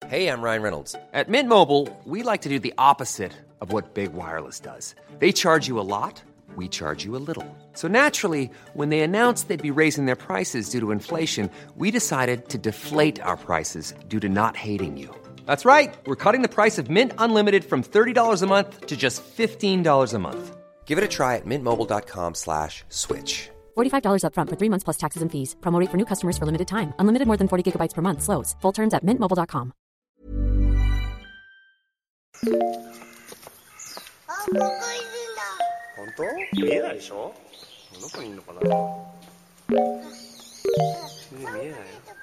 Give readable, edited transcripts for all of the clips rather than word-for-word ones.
Hey, I'm Ryan Reynolds. At Mint Mobile, we like to do the opposite of what Big Wireless does. They charge you a lot, we charge you a little. So naturally, when they announced they'd be raising their prices due to inflation, we decided to deflate our prices due to not hating you. That's right. We're cutting the price of Mint Unlimited from $30 a month to just $15 a month. Give it a try at mintmobile.com/switch. $45 up front for 3 months plus taxes and fees. Promo rate for new customers for limited time. Unlimited more than 40 gigabytes per month. Slows full terms at mintmobile.com. 本当？見えないでしょ？どこにいるのかな？見えないよ。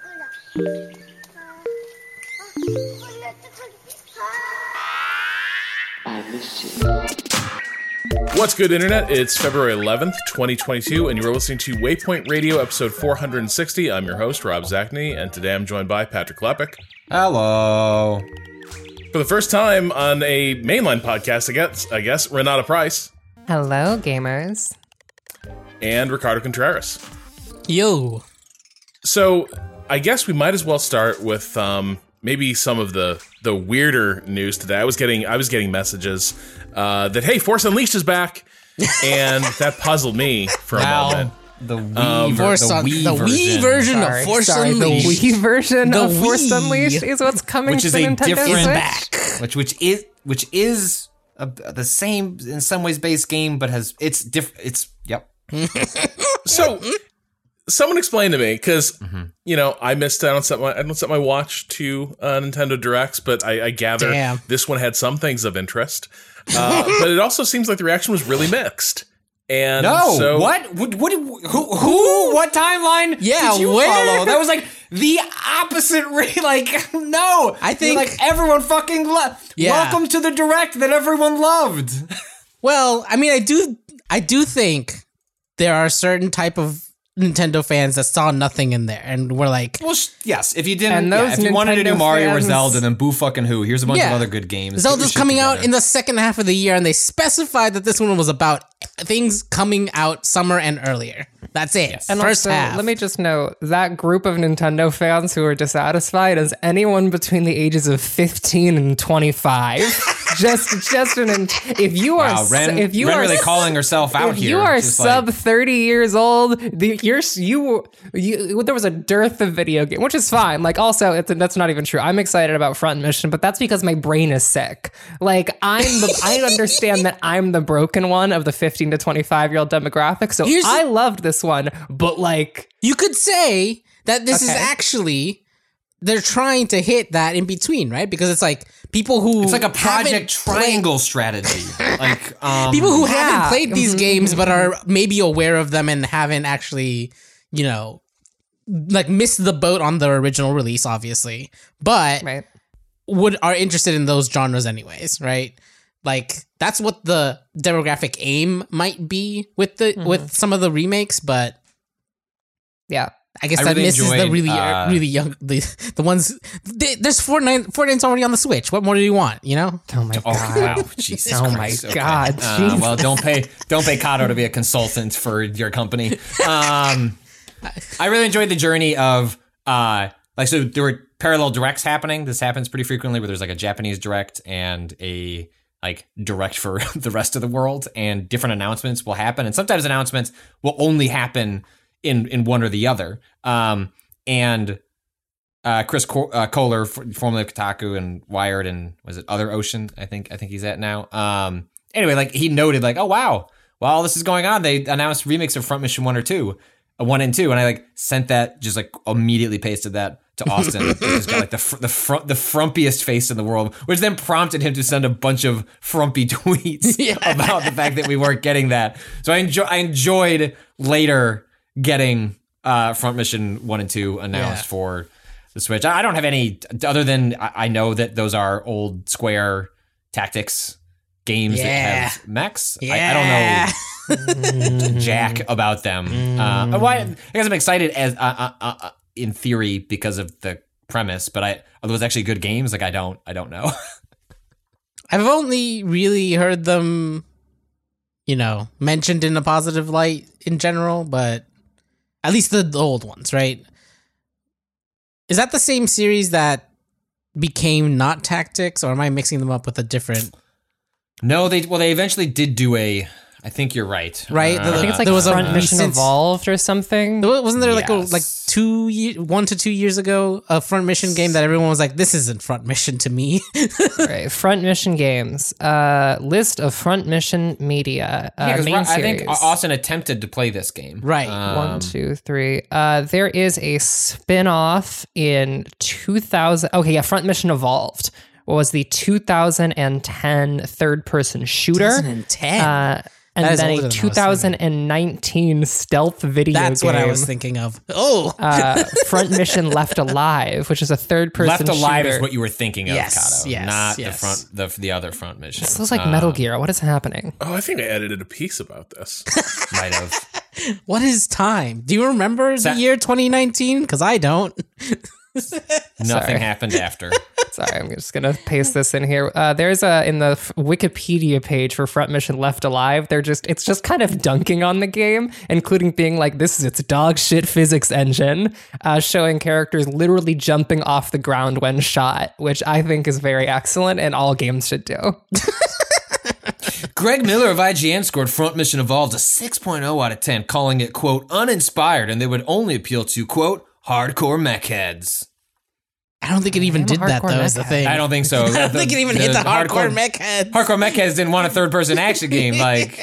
What's good, Internet? It's February 11th, 2022, and you're listening to Waypoint Radio, episode 460. I'm your host, Rob Zachney, and today I'm joined by Patrick Klepek. Hello. For the first time on a mainline podcast, I guess, Renata Price. Hello, gamers. And Ricardo Contreras. Yo. So, I guess we might as well start with maybe some of the weirder news today. I was getting messages that, hey, Force Unleashed is back, and that puzzled me for a moment. The Wii version of Force Unleashed. The Wii version of Force Wii. Unleashed is what's coming to the Nintendo Switch. Which is the same in some ways base game, but it's different. Yep. So, someone explain to me, because I missed out on something. I don't set my watch to Nintendo Directs, but I gather this one had some things of interest. But it also seems like the reaction was really mixed. And so, what timeline did you follow? That was like the opposite. No, I think like everyone fucking loved. Yeah. Welcome to the Direct that everyone loved. Well, I mean, I do think there are certain type of Nintendo fans that saw nothing in there and were like, well, yes. If you didn't, And those if you wanted to do Nintendo Mario or fans- Zelda, then boo fucking who? Here's a bunch of other good games. Zelda's Get your coming shit out together. in the second half of the year, and they specified that this one was about things coming out summer and earlier. That's it. And First also, half. let me just note, that group of Nintendo fans who are dissatisfied is anyone between the ages of 15 and 25. If you are, Wow, Ren if you are really calling herself out if here. you are Just sub 30 years old, there was a dearth of video game, which is fine. Like, also, that's not even true. I'm excited about Front Mission, but that's because my brain is sick. Like, I understand that I'm the broken one of the 15 to 25-year-old demographic, so I loved this one, but like... You could say that this is actually... They're trying to hit that in between, right? Because it's like people who... It's like a Project haven't Triangle strategy. Like people who haven't played these games but are maybe aware of them and haven't actually, like missed the boat on the original release, obviously, but Right. are interested in those genres anyways, right? Like that's what the demographic aim might be with with some of the remakes, but Yeah. I guess I that really misses the enjoyed, really young the ones. There's Fortnite's already on the Switch. What more do you want? You know? Oh my god. wow, Jesus Oh my Christ. Okay. god. Jesus. Well, don't pay Kato to be a consultant for your company. I really enjoyed the journey of so there were parallel directs happening. This happens pretty frequently where there's like a Japanese direct and a like direct for the rest of the world, and different announcements will happen, and sometimes announcements will only happen in one or the other. And Chris Kohler, formerly of Kotaku and Wired, and was it Other Ocean? I think he's at now. Anyway, like he noted, like, oh wow, while all this is going on, they announced remakes of Front Mission 1 and 2, and I like sent that, just like immediately pasted that to Austin. He's got like the frumpiest face in the world, which then prompted him to send a bunch of frumpy tweets about the fact that we weren't getting that. So I enjoyed later getting Front Mission 1 and 2 announced for the Switch. I don't have any other than I know that those are old Square Tactics games that have mechs. I don't know jack about them. I guess I'm excited as in theory because of the premise, but are those actually good games? Like I don't know. I've only really heard them, mentioned in a positive light in general, but at least the old ones, right? Is that the same series that became not Tactics, or am I mixing them up with a different? No, they eventually did do a. I think you're right. Right, I think it's like there was Front a Mission recent- Evolved or something. Wasn't there like Yes. 1 to 2 years ago a Front Mission game that everyone was like, this isn't Front Mission to me? Right, Front Mission games. List of Front Mission media. Yeah, 'cause main I series. think Austin attempted to play this game. Right. 1, 2, 3. There is a spin-off in 2000. Okay, yeah, Front Mission Evolved was the 2010 third-person shooter. 2010. And That is then older a than I was thinking. 2019 stealth video That's game. what I was thinking of. Oh, Front Mission Left Alive, which is a third-person Left Alive shooter. is what you were thinking of, Yes, Kato, yes, not yes. the other front mission. This looks like Metal Gear. What is happening? Oh, I think I edited a piece about this. Might have. what is time? Do you remember the year 2019? Because I don't. Nothing happened after. Sorry, I'm just gonna paste this in here. There's in the Wikipedia page for Front Mission Left Alive. It's just kind of dunking on the game, including being like, "This is its dog shit physics engine," showing characters literally jumping off the ground when shot, which I think is very excellent, and all games should do. Greg Miller of IGN scored Front Mission Evolved a 6.0 out of 10, calling it, quote, uninspired, and they would only appeal to, quote, hardcore mech heads. I don't think it even I'm a did that, hardcore though, is the mech thing. I don't think so. I don't think it even hit the hardcore mech heads. Hardcore mech heads didn't want a third-person action game. Like,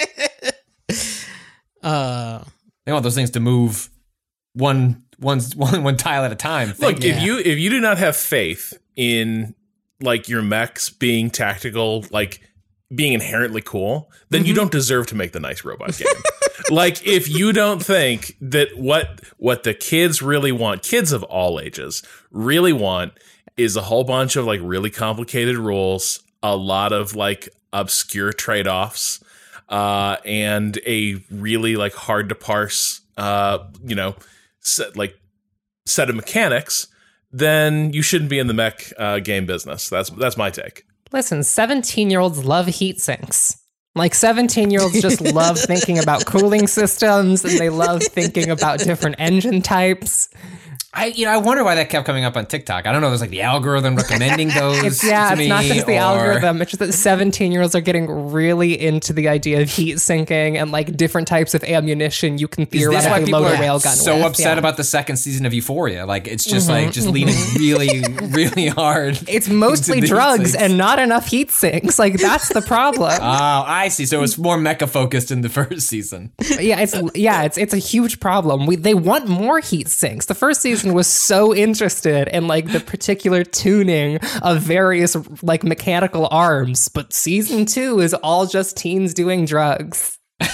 they want those things to move one tile at a time. Look, if you do not have faith in like your mechs being tactical, like being inherently cool, then you don't deserve to make the nice robot game. Like, if you don't think that what the kids really want, kids of all ages really want, is a whole bunch of like really complicated rules, a lot of like obscure trade-offs, and a really like hard to parse, set of mechanics, then you shouldn't be in the mech game business. That's my take. Listen, 17-year-olds love heat sinks. Like 17-year-olds just love thinking about cooling systems, and they love thinking about different engine types. I wonder why that kept coming up on TikTok. I don't know. There's like the algorithm recommending those. It's to not me, just the or- algorithm. It's just that 17-year-olds are getting really into the idea of heat sinking and like different types of ammunition you can Is this why theoretically people load a are railgun so with. upset Yeah. about the second season of Euphoria? Like, it's just like just leaning really, really hard. It's mostly into the drugs heat sinks. and not enough heat sinks. Like, that's the problem. Oh, I see. So it's more mecha focused in the first season. It's a huge problem. They want more heat sinks. The first season was so interested in like the particular tuning of various like mechanical arms, but season 2 is all just teens doing drugs.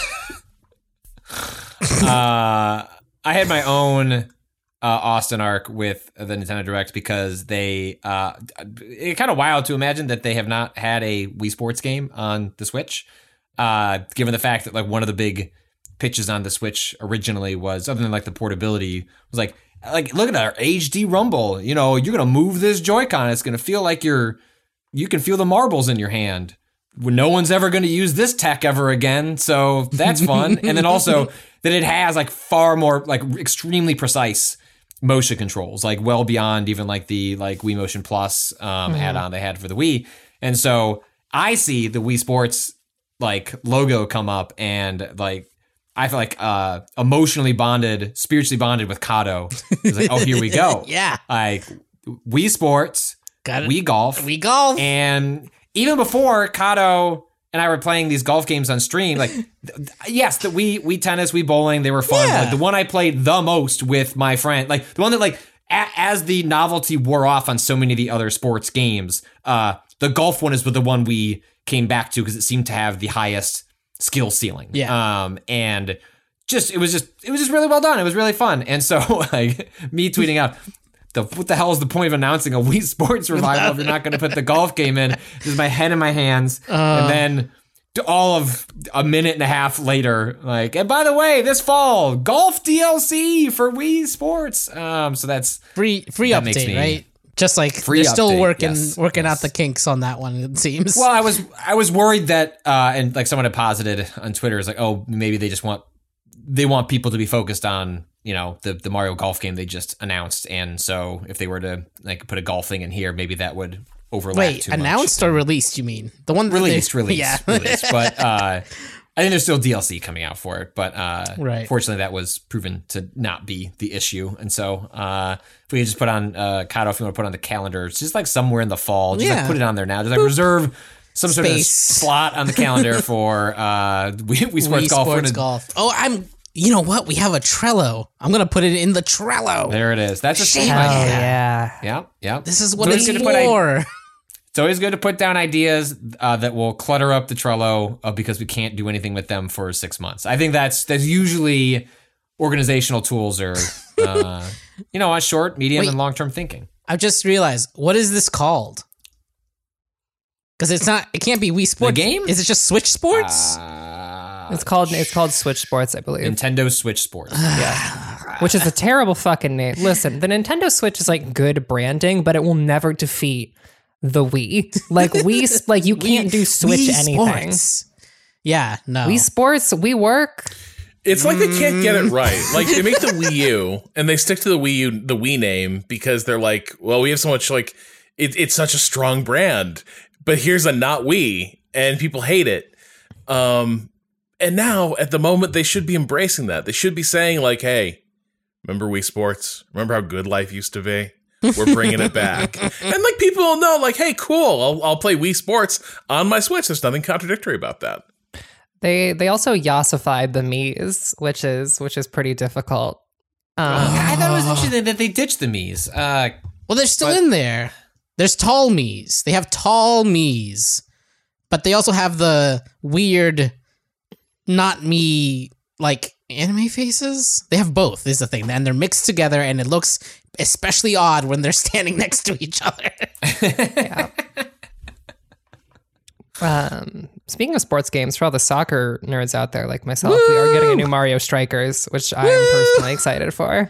I had my own Austin arc with the Nintendo Direct because they it kind of wild to imagine that they have not had a Wii Sports game on the Switch, given the fact that like one of the big pitches on the Switch originally was, other than like the portability, was like look at our HD Rumble. You know, you're gonna move this Joy-Con, it's gonna feel like you can feel the marbles in your hand. No one's ever going to use this tech ever again, so that's fun. And then also that it has like far more like extremely precise motion controls, like well beyond even like the like Wii Motion Plus add-on they had for the Wii. And so I see the Wii Sports like logo come up, and like I feel like spiritually bonded with Kato. It's like, oh, here we go. Yeah. Like Wii Sports, Wii Golf, and even before Kato and I were playing these golf games on stream, like, yes, the Wii Tennis, Wii Bowling, they were fun. Yeah. Like, the one I played the most with my friend, like the one that like as the novelty wore off on so many of the other sports games, the golf one is the one we came back to because it seemed to have the highest skill ceiling. Yeah. And it was just really well done. It was really fun. And so like me tweeting out, what the hell is the point of announcing a Wii Sports revival if you're not going to put the golf game in? This is my head in my hands. And then all of a minute and a half later, like, and by the way, this fall, golf DLC for Wii Sports. So that's free update, right? Just like Free they're still update, working yes. out the kinks on that one, it seems. Well, I was worried that, and like someone had posited on Twitter, is like, oh, maybe they want people to be focused on the Mario Golf game they just announced, and so if they were to like put a golf thing in here, maybe that would overlap. Wait, too announced much. or released? You mean the one that Released? Yeah. Released. But I think there's still DLC coming out for it. But right. Fortunately, that was proven to not be the issue. And so if we could just put on Kato, if you want to put on the calendar, it's just like somewhere in the fall, just like put it on there now, just like reserve some sort of slot on the calendar for Wii Sports Golf. Oh, you know what? We have a Trello. I'm going to put it in the Trello. There it is. That's a Shit. scheme Oh, idea. yeah. Yep. This is what it's for. It's always good to put down ideas that will clutter up the Trello because we can't do anything with them for 6 months. I think that's usually organizational tools are, on short, medium, and long-term thinking. I just realized, what is this called? Because it can't be Wii Sports. The game? Is it just Switch Sports? It's called Switch Sports, I believe. Nintendo Switch Sports. Yeah. Which is a terrible fucking name. Listen, the Nintendo Switch is like good branding, but it will never defeat the Wii. Like you can't do Switch Wii anything. Sports. Yeah, no. Wii Sports, we work. It's like they can't get it right. Like they make the Wii U and they stick to the Wii name because they're like, well, we have so much like it's such a strong brand, but here's a not Wii and people hate it. And now at the moment they should be embracing that. They should be saying like, hey, remember Wii Sports? Remember how good life used to be? We're bringing it back. And like people will know like, hey, cool. I'll play Wii Sports on my Switch. There's nothing contradictory about that. They also yassified the Miis, which is pretty difficult. I thought it was interesting that they ditched the Miis. Well, they're still in there. There's tall Miis. They have tall Miis. But they also have the weird, not me, like, anime faces. They have both, is the thing. And they're mixed together, and it looks especially odd when they're standing next to each other. Yeah. Speaking of sports games, for all the soccer nerds out there like myself, we are getting a new Mario Strikers, which I am personally excited for.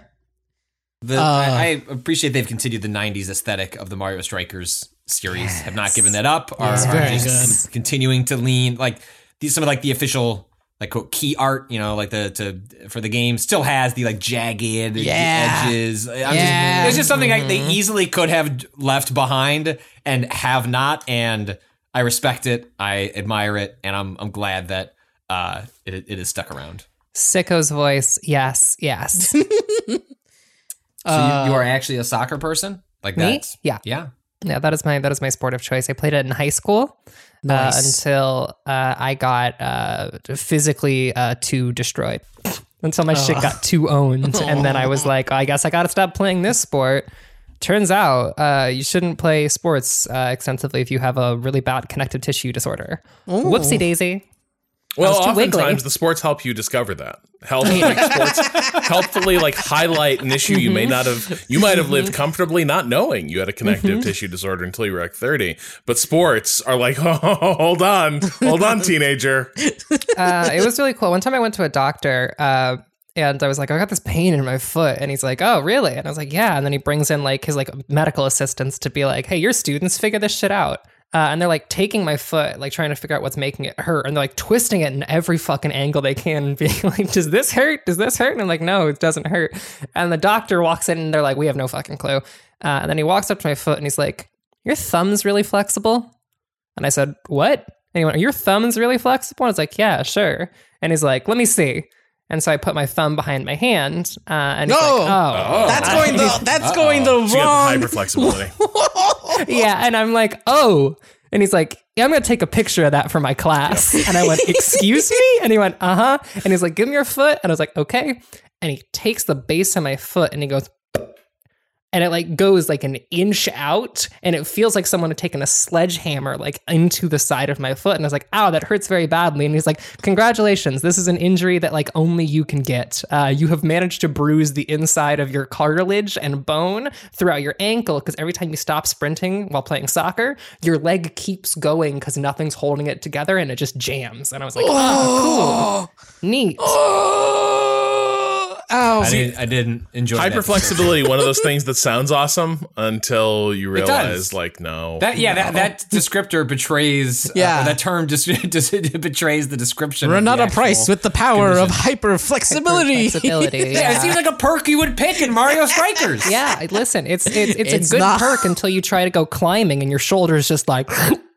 I appreciate they've continued the 90s aesthetic of the Mario Strikers series, have not given that up, are just continuing to lean, like, some of like the official like quote key art, like for the game still has the like jagged edges. It's just something like they easily could have left behind and have not, and I respect it, I admire it, and I'm glad that it is stuck around. Sicko's voice, yes. So you are actually a soccer person, like me? That? Yeah. That is my sport of choice. I played it in high school until I got physically too destroyed. Until my shit got too owned, and then I was like, I guess I got to stop playing this sport. Turns out you shouldn't play sports extensively if you have a really bad connective tissue disorder. Ooh. Whoopsie daisy. Well, oftentimes the sports help you discover that. Sports helpfully like highlight an issue you might have lived comfortably not knowing you had a connective tissue disorder until you were like 30. But sports are like, oh, hold on, teenager. It was really cool. One time I went to a doctor and I was like, I got this pain in my foot. And he's like, oh, really? And I was like, yeah. And then he brings in like his like medical assistants to be like, hey, your students figure this shit out. And they're like taking my foot, like trying to figure out what's making it hurt. And they're like twisting it in every fucking angle they can and being like, does this hurt? Does this hurt? And I'm like, no, it doesn't hurt. And the doctor walks in and they're like, we have no fucking clue. And then he walks up to my foot and he's like, your thumb's really flexible. And I said, what? And he went, are your thumbs really flexible? And I was like, yeah, sure. And he's like, let me see. And so I put my thumb behind my hand, and he's like, "Oh, that's going the wrong." So you got hyper flexibility. Yeah, and I'm like, "Oh," and he's like, "Yeah, I'm gonna take a picture of that for my class." Yep. And I went, "Excuse me?" And he went, "Uh-huh." And he's like, "Give me your foot," and I was like, "Okay." And he takes the base of my foot and he goes, and it like goes like an inch out, and it feels like someone had taken a sledgehammer like into the side of my foot. And I was like, ow, that hurts very badly. And he's like, congratulations, this is an injury that like only you can get. You have managed to bruise the inside of your cartilage and bone throughout your ankle, because every time you stop sprinting while playing soccer, your leg keeps going because nothing's holding it together and it just jams. And I was like, oh, cool, neat. I didn't enjoy hyperflexibility. One of those things that sounds awesome until you realize, like, no. That descriptor betrays. That term just betrays the description. Renata Price with the power of hyperflexibility. It seems like a perk you would pick in Mario Strikers. Yeah, listen, it's a good perk until you try to go climbing and your shoulders just like.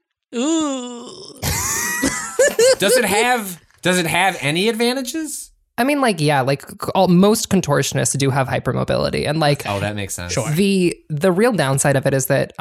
Ooh. Does it have any advantages? I mean, like, yeah, like most contortionists do have hypermobility, and like, oh, that makes sense. Sure. The real downside of it is that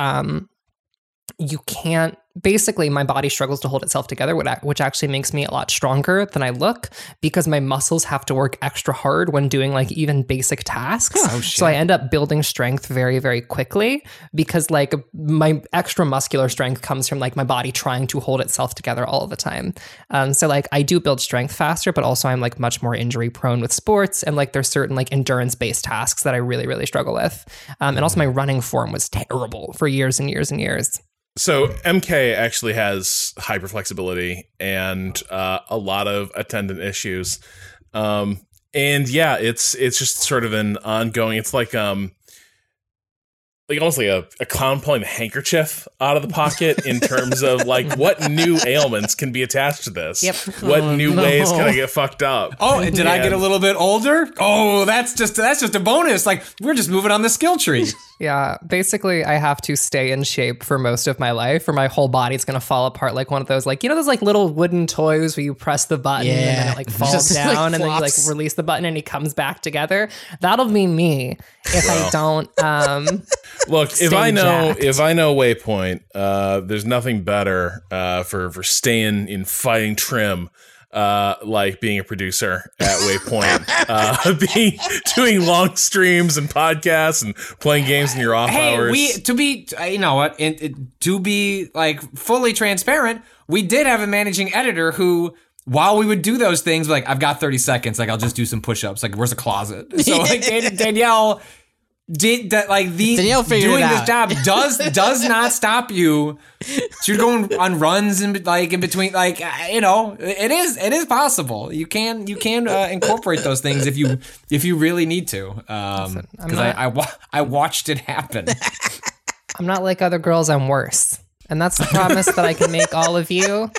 you can't. Basically, my body struggles to hold itself together, which actually makes me a lot stronger than I look because my muscles have to work extra hard when doing like even basic tasks. Oh, shit. So I end up building strength very, very quickly because like my extra muscular strength comes from like my body trying to hold itself together all the time. So like I do build strength faster, but also I'm like much more injury prone with sports. And like there's certain like endurance based tasks that I really, really struggle with. And also my running form was terrible for years and years and years. So MK actually has hyperflexibility and a lot of attendant issues, and yeah, it's just sort of an ongoing. It's like almost like a clown pulling a handkerchief out of the pocket in terms of like what new ailments can be attached to this. Yep. What new ways can I get fucked up? Oh, did I get a little bit older? Oh, that's just a bonus. Like we're just moving on the skill tree. Yeah, basically I have to stay in shape for most of my life or my whole body's going to fall apart like one of those, like, you know, those like little wooden toys where you press the button and then it like falls down like, and then you like release the button and he comes back together. That'll be me if I don't look, if I know Waypoint, there's nothing better for staying in fighting trim. Like being a producer at Waypoint, doing long streams and podcasts and playing games in your off hours. To be like fully transparent, we did have a managing editor who, while we would do those things, like I've got 30 seconds, like I'll just do some push-ups. Like where's the closet? So like Danielle. Did that like Danielle doing this job does not stop you. So you're going on runs in between, like, you know, it is possible. You can incorporate those things if you really need to. Because I watched it happen. I'm not like other girls. I'm worse, and that's the promise that I can make all of you.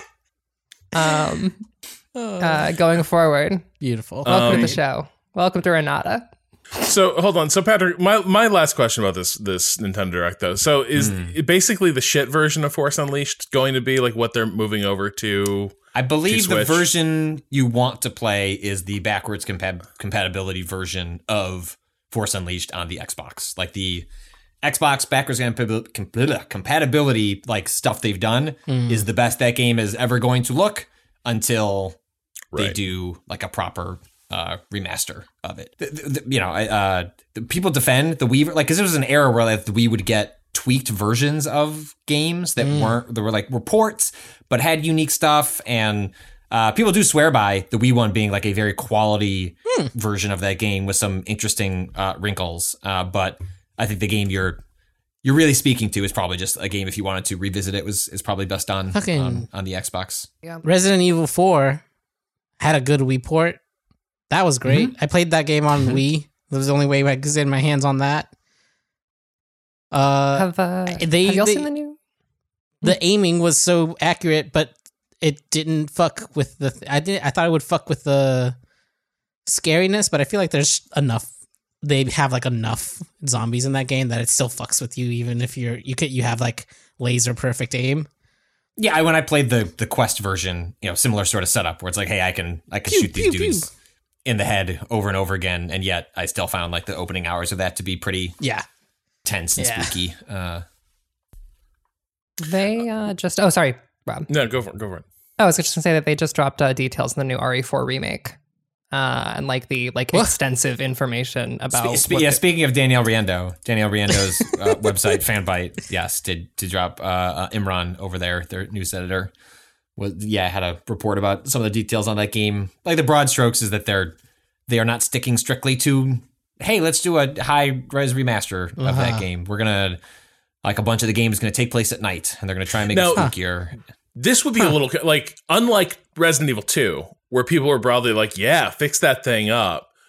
Going forward. Beautiful. Welcome to the show. Welcome to Renata. So hold on. So Patrick, my last question about this Nintendo Direct though. So is basically the shit version of Force Unleashed going to be like what they're moving over to? I believe the version you want to play is the backwards compatibility version of Force Unleashed on the Xbox. Like the Xbox backwards compatibility like stuff they've done is the best that game is ever going to look until they do like a proper remaster of it. People defend the Wii, like, because there was an era where like the Wii would get tweaked versions of games that were like reports but had unique stuff, and people do swear by the Wii one being like a very quality version of that game with some interesting wrinkles. But I think the game you're really speaking to is probably just a game, if you wanted to revisit it, is probably best done on the Xbox. Yeah. Resident Evil 4 had a good Wii port. That was great. I played that game on Wii. That was the only way I could get my hands on that. Have y'all seen the new? The aiming was so accurate, but it didn't fuck with the. I thought it would fuck with the scariness, but I feel like there's enough. They have like enough zombies in that game that it still fucks with you, even if you have like laser perfect aim. Yeah, when I played the Quest version, you know, similar sort of setup where it's like, hey, I can shoot these dudes in the head over and over again, and yet I still found like the opening hours of that to be pretty tense and spooky. They just sorry, Rob. No, go for it. I was just gonna say that they just dropped details in the new RE4 remake, and like the extensive information about. Speaking of Danielle Riendo's website Fanbyte, yes, did drop Imran over there, their news editor. Had a report about some of the details on that game. Like the broad strokes is that they are not sticking strictly to, hey, let's do a high res remaster of that game. We're gonna, like, a bunch of the game is gonna take place at night, and they're gonna try and make it spookier. This would be a little like, unlike Resident Evil 2, where people were broadly like, yeah, fix that thing up.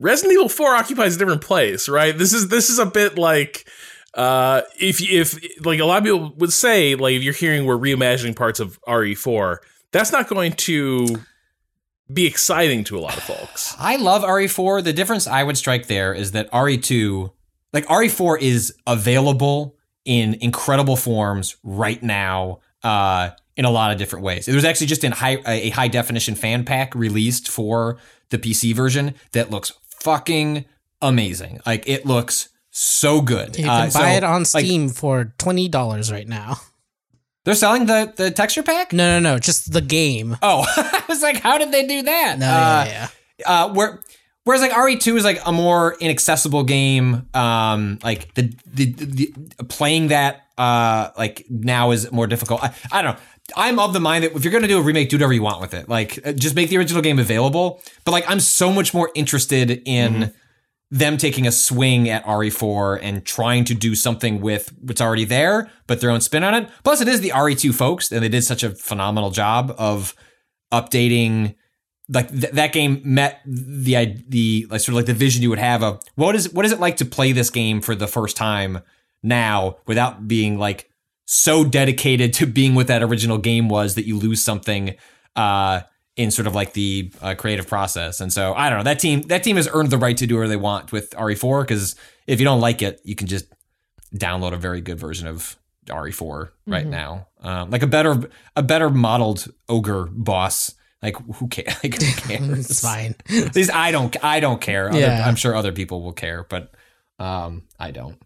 Resident Evil 4 occupies a different place, right? This is a bit like if like a lot of people would say, like if you're hearing we're reimagining parts of RE4, that's not going to be exciting to a lot of folks. I love RE4. The difference I would strike there is that RE2, like RE4 is available in incredible forms right now in a lot of different ways. It was actually just in a high definition fan pack released for the PC version that looks fucking amazing. Like it looks so good. You can buy it on Steam for $20 right now. They're selling the texture pack? No, just the game. Oh, I was like, how did they do that? No, yeah. Whereas like RE2 is like a more inaccessible game. Like the playing that like now is more difficult. I don't know. I'm of the mind that if you're going to do a remake, do whatever you want with it. Like just make the original game available. But like I'm so much more interested in them taking a swing at RE4 and trying to do something with what's already there, but their own spin on it. Plus, it is the RE2 folks, and they did such a phenomenal job of updating. Like that game met the like sort of like the vision you would have of what is it like to play this game for the first time now without being like so dedicated to being what that original game was that you lose something in sort of like the creative process. And so I don't know, that team has earned the right to do whatever they want with RE4, because if you don't like it, you can just download a very good version of RE4 right now. Like a better modeled ogre boss. Like who cares? Like who cares? It's fine. At least I don't care. Yeah. I'm sure other people will care, but I don't.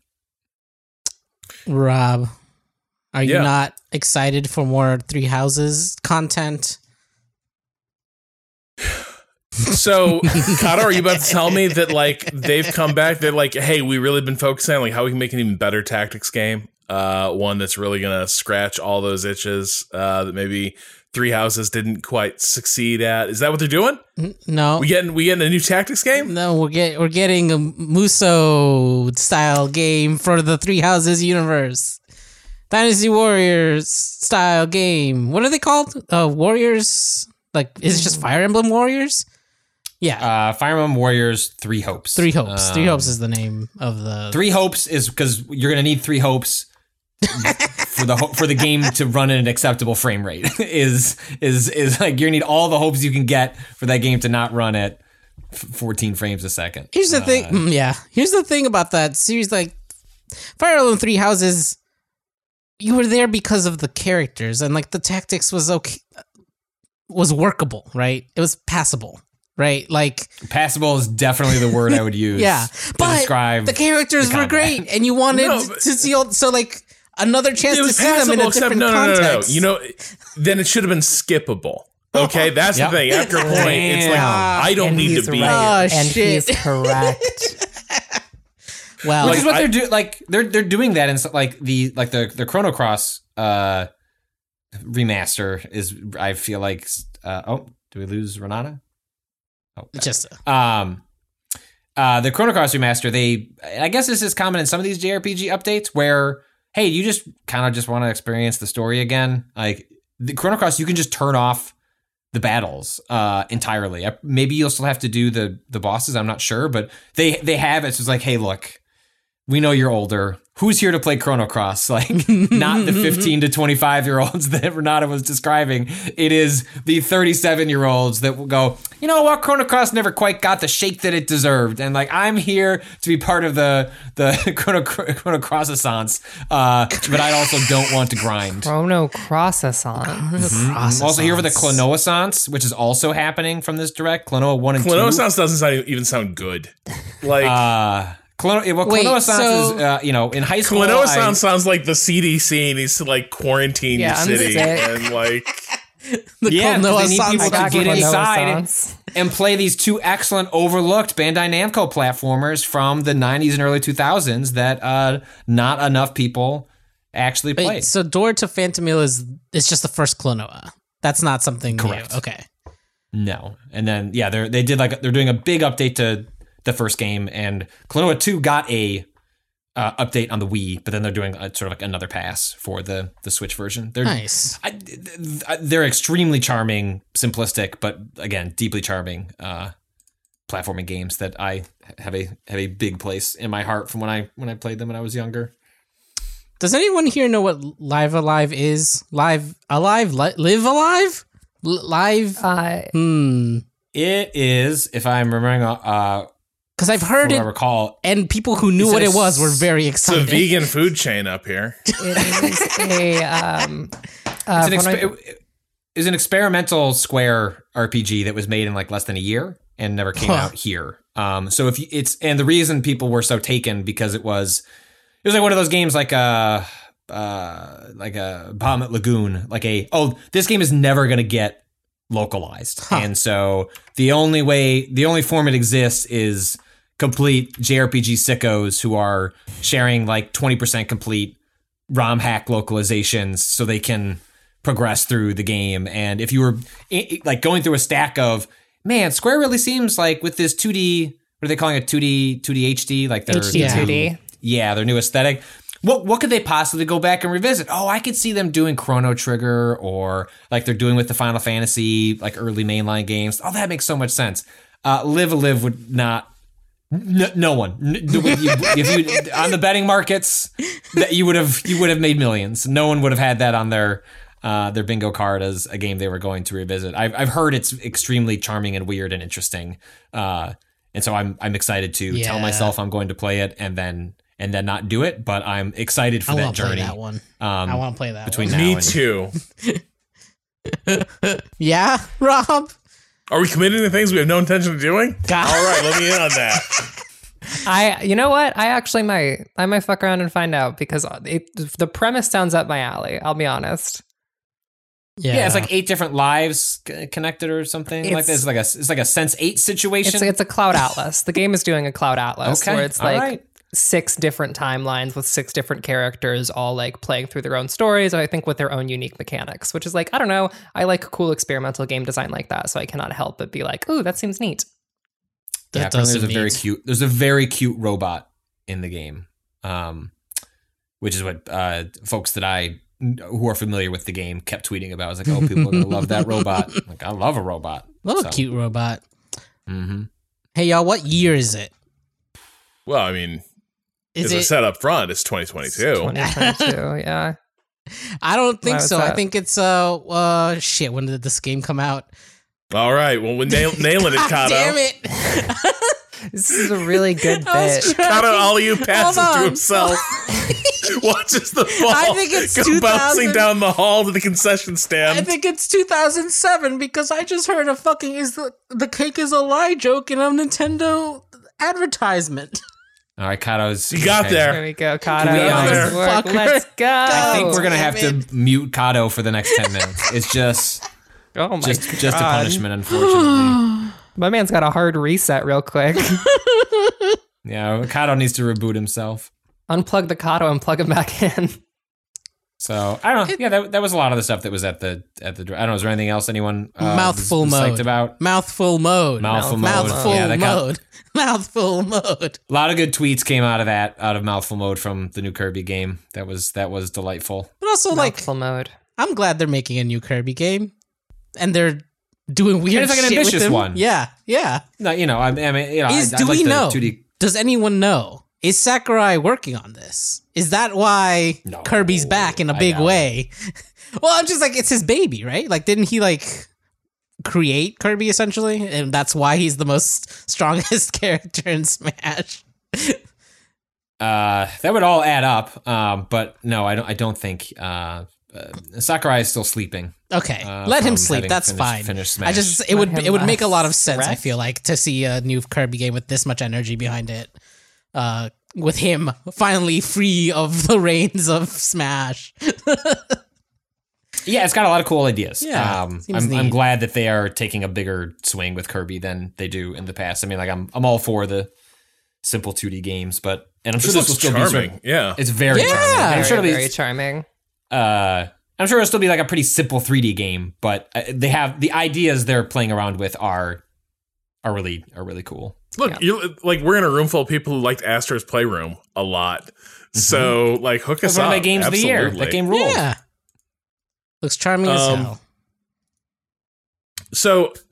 Rob, are you not excited for more Three Houses content? So, Kato, are you about to tell me that like they've come back? They're like, hey, we really been focusing on like how we can make an even better tactics game, one that's really gonna scratch all those itches that maybe Three Houses didn't quite succeed at. Is that what they're doing? No, we getting a new tactics game? No, we're getting a Muso style game for the Three Houses universe. Dynasty Warriors style game. What are they called? Warriors. Like, is it just Fire Emblem Warriors? Yeah. Fire Emblem Warriors 3 Hopes. 3 Hopes. 3 Hopes is the name of the... 3 Hopes is because you're going to need 3 Hopes for the game to run at an acceptable frame rate. is like you need all the hopes you can get for that game to not run at 14 frames a second. Here's the thing. Here's the thing about that series. Like, Fire Emblem 3 Houses, you were there because of the characters, and like the tactics was okay. Was workable, right? It was passable, right? Like passable is definitely the word I would use. Yeah, but describe the characters were great, and you wanted to see so like another chance to see them in a different context. No. You know, then it should have been skippable. Okay, that's the thing. After a point, it's like I don't need to be here. And he's correct. Well, which is what they're doing. Like they're doing that in like the Chrono Cross remaster is, I feel like do we lose Renata? Oh, just the Chrono Cross remaster, I guess this is common in some of these JRPG updates where, hey, you just kind of just want to experience the story again. Like the Chrono Cross, you can just turn off the battles entirely. Maybe you'll still have to do the bosses, I'm not sure, but they have it. So it's like, hey, look, we know you're older. Who's here to play Chrono Cross? Like, not the 15 to 25-year-olds that Renata was describing. It is the 37-year-olds that will go, you know what? Chrono Cross never quite got the shake that it deserved. And like, I'm here to be part of the Chrono Cross-assance, but I also don't want to grind. Chrono Cross-assance. Also here for the Klonoa-assance, which is also happening from this direct. Klonoa 1 and 2. Klonoa-assance doesn't even sound good. Like... Klonoa-assance is, in high school. Klonoa-assance sounds like the CDC needs to like quarantine your city and like. They need people to get inside and play these 2 excellent overlooked Bandai Namco platformers from the 90s and early 2000s that not enough people actually played. So Door to Phantomil is just the first Klonoa. That's not something correct. New. Okay. No, and then they're doing a big update to the first game, and Klonoa 2 got a update on the Wii, but then they're doing sort of like another pass for the Switch version. They're nice. They're extremely charming, simplistic, but again, deeply charming platforming games that I have a big place in my heart from when I played them when I was younger. Does anyone here know what Live Alive is? Live Alive? Live Alive? Live? It is, if I'm remembering, because I've heard it, I recall, and people who knew what it was were very excited. It's a vegan food chain up here. It was an experimental Square RPG that was made in like less than a year and never came out here. So if and the reason people were so taken because it was like one of those games like a Bahamut Lagoon, this game is never gonna get localized, and so the only form it exists is complete JRPG sickos who are sharing like 20% complete ROM hack localizations so they can progress through the game. And if you were like going through a stack of, man, Square really seems like with this 2D, what are they calling it? 2D HD, like their HD. Yeah, their new aesthetic. What could they possibly go back and revisit? Oh, I could see them doing Chrono Trigger, or like they're doing with the Final Fantasy, like early mainline games. Oh, that makes so much sense. Live Alive would not. No one. If you on the betting markets, that you would have made millions. No one would have had that on their bingo card as a game they were going to revisit. I've heard it's extremely charming and weird and interesting, and so I'm excited to tell myself I'm going to play it and then not do it. But I'm excited for that journey. Play that one. I want to play that between one. now Me and too. Yeah, Rob. Are we committing to things we have no intention of doing? God. All right, let me in on that. You know what? I actually might. I might fuck around and find out because the premise sounds up my alley. I'll be honest. Yeah, it's like 8 different lives connected or something like this. It's like a Sense 8 situation. It's a Cloud Atlas. The game is doing a Cloud Atlas where it's like 6 different timelines with 6 different characters all like playing through their own stories, I think with their own unique mechanics, which is like, I don't know, I like cool experimental game design like that, so I cannot help but be like, ooh, that seems neat. There's a very cute robot in the game, which is what folks that who are familiar with the game kept tweeting about. I was like, oh, people are gonna love that robot. Like, I love a robot. Love a cute robot. Mm-hmm. Hey y'all, what year is it? Well, I mean, as I said up front, it's 2022. 2022, yeah. I don't think so. I think it's shit. When did this game come out? All right, well, we're nailing it, Kato. Damn it! This is a really good bit. Kato, all you passes to himself. Watches the ball I think it's go bouncing down the hall to the concession stand. I think it's 2007 because I just heard a fucking the cake is a lie joke in a Nintendo advertisement. All right, Kato's. You got there. There we go, Kato. Fucker. Let's go. I think we're gonna have to mute Kato for the next 10 minutes. It's just, oh my just God. a punishment, unfortunately. My man's got a hard reset real quick. Yeah, Kato needs to reboot himself. Unplug the Kato and plug him back in. So I don't know. Yeah, that was a lot of the stuff that was at the. I don't know. Is there anything else anyone mouthful was mode psyched about? Mouthful mode. Mouthful mode. Mouthful Yeah, mode. Mouthful mode. A lot of good tweets came out of mouthful mode from the new Kirby game. That was delightful. But also Mouthful mode. I'm glad they're making a new Kirby game, and they're doing weird. And it's like an shit ambitious with them. one. Yeah. No, I mean, Do we know? 2D. Does anyone know? Is Sakurai working on this? Is that why Kirby's back in a big way? Well, I'm just like, it's his baby, right? Like, didn't he like create Kirby essentially, and that's why he's the most strongest character in Smash? That would all add up, but no, I don't think Sakurai is still sleeping. Okay, let him sleep. That's fine. Smash. It would make a lot of sense. I feel like to see a new Kirby game with this much energy behind it, with him finally free of the reins of Smash. Yeah, it's got a lot of cool ideas. Yeah, I'm glad that they are taking a bigger swing with Kirby than they do in the past. I mean, like I'm all for the simple 2D games, and I'm sure this will still charming. Yeah, it's very charming. I'm sure it'll be very charming. I'm sure it'll still be like a pretty simple 3D game, but they have the ideas they're playing around with are really cool. Look, we're in a room full of people who liked Astro's Playroom a lot. Mm-hmm. So like, hook us up. One of my games of the year. That game ruled. Yeah. Looks charming as hell. So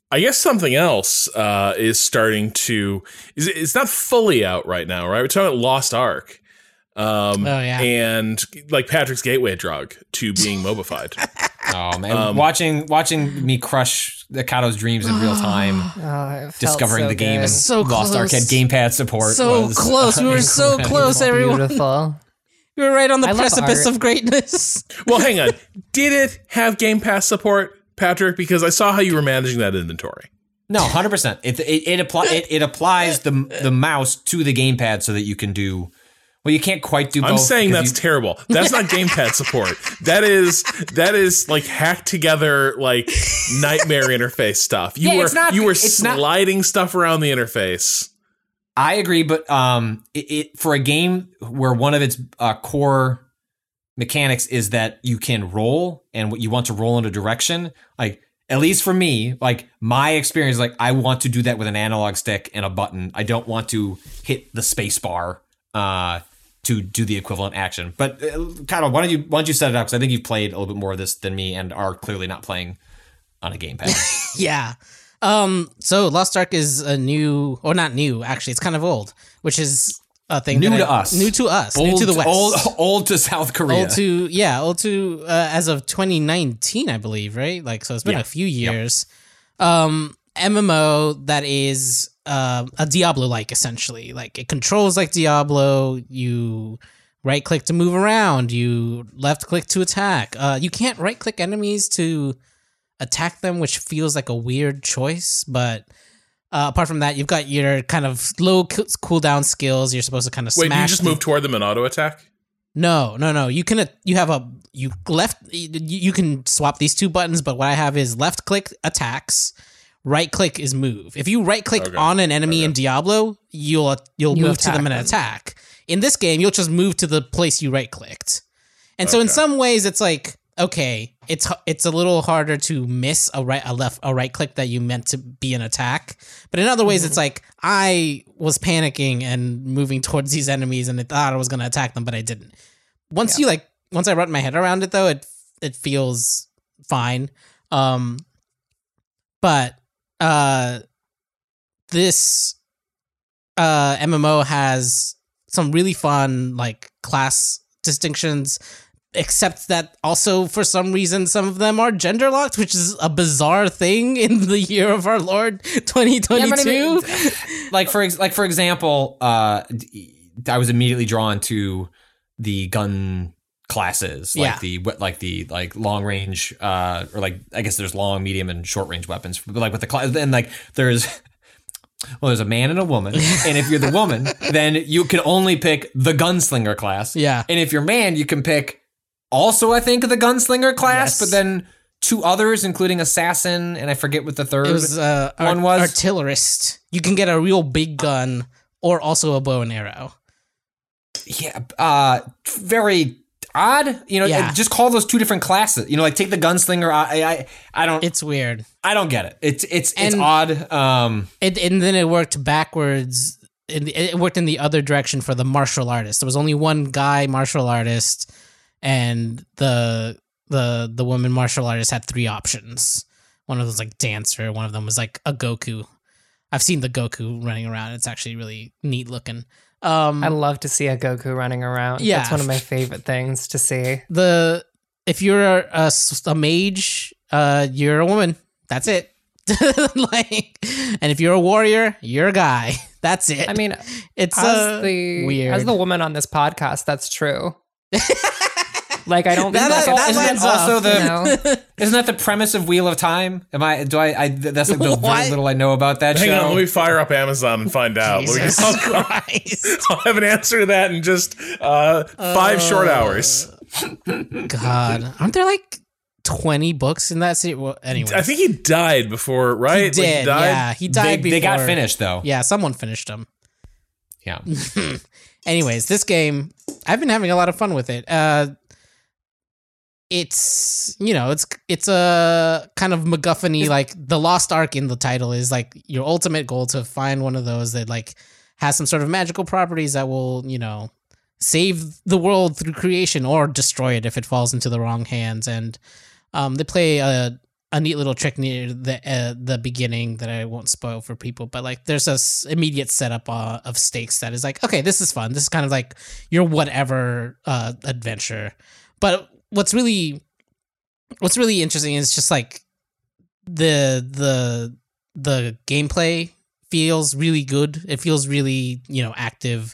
I guess something else is starting to. It's not fully out right now, right? We're talking about Lost Ark. And like Patrick's gateway drug to being mobified. Oh man, watching me crush the Kato's dreams in real time, discovering so the game and So Lost Ark had gamepad support. So was, close, we were so close, everyone. Beautiful. We were right on the I love precipice art. of greatness. Well, hang on. Did it have Game Pass support, Patrick? Because I saw how you were managing that inventory. No, 100%. It applies the mouse to the gamepad so that you can do. Well, you can't quite do both. I'm saying that's terrible. That's not gamepad support. That is like hacked together like nightmare interface stuff. You were sliding stuff around the interface. I agree, but for a game where one of its core mechanics is that you can roll and what you want to roll in a direction, like at least for me, like my experience, like I want to do that with an analog stick and a button. I don't want to hit the space bar to do the equivalent action. But Kato, why don't you set it up? Because I think you've played a little bit more of this than me and are clearly not playing on a gamepad. Yeah. So Lost Ark is a new, or not new, actually, it's kind of old, which is a thing New to us, new to the West, old to South Korea, old to as of 2019, I believe, right? Like, so it's been a few years. MMO that is a Diablo-like, essentially. Like, it controls like Diablo. You right-click to move around. You left-click to attack. You can't right-click enemies to attack them, which feels like a weird choice, but apart from that, you've got your kind of low cooldown skills. You're supposed to kind of smash. Wait, do you just move toward them and auto attack? No. You can you can swap these two buttons, but what I have is left click attacks, right click is move. If you right click on an enemy in Diablo, you'll move to them and attack. In this game, you'll just move to the place you right clicked. And so in some ways it's like, okay, it's a little harder to miss a right click that you meant to be an attack. But in other ways, it's like I was panicking and moving towards these enemies, and I thought I was going to attack them, but I didn't. Once I wrapped my head around it, though, it feels fine. But this MMO has some really fun like class distinctions. Except that also, for some reason, some of them are gender locked, which is a bizarre thing in the year of our Lord 2022. Yeah, like for example, I was immediately drawn to the gun classes, like the long range, or like I guess there's long, medium, and short range weapons. But like with the class, and like there's a man and a woman, and if you're the woman, then you can only pick the gunslinger class. Yeah, and if you're man, you can pick. Also, I think the gunslinger class, but then two others, including assassin, and I forget what the third one was. Artillerist. You can get a real big gun or also a bow and arrow. Yeah, very odd. Just call those two different classes. Like take the gunslinger. I don't. It's weird. I don't get it. It's odd. And then it worked backwards. It worked in the other direction for the martial artist. There was only one guy martial artist. And the woman martial artist had three options. One of them was like dancer. One of them was like a Goku. I've seen the Goku running around. It's actually really neat looking. I love to see a Goku running around. Yeah, that's one of my favorite things to see. If you're a mage, you're a woman. That's it. And if you're a warrior, you're a guy. That's it. I mean, it's weird. As the woman on this podcast, that's true. Like I don't. Isn't that the premise of Wheel of Time? That's like the very little I know about that show. Hang on, let me fire up Amazon and find out. I'll have an answer to that in just 5 short hours. God, aren't there like 20 books in that series? Well, anyway, I think he died before, right? He did. Yeah, he died before. They got finished though. Yeah, someone finished them. Yeah. Anyways, this game, I've been having a lot of fun with it. It's a kind of MacGuffin-y, like the Lost Ark in the title is like your ultimate goal to find one of those that like has some sort of magical properties that will, save the world through creation or destroy it if it falls into the wrong hands. And they play a a neat little trick near the beginning that I won't spoil for people, but like there's this immediate setup of stakes that is like, okay, this is fun. This is kind of like your whatever adventure. But what's really interesting is just like the gameplay feels really good. It feels really, active.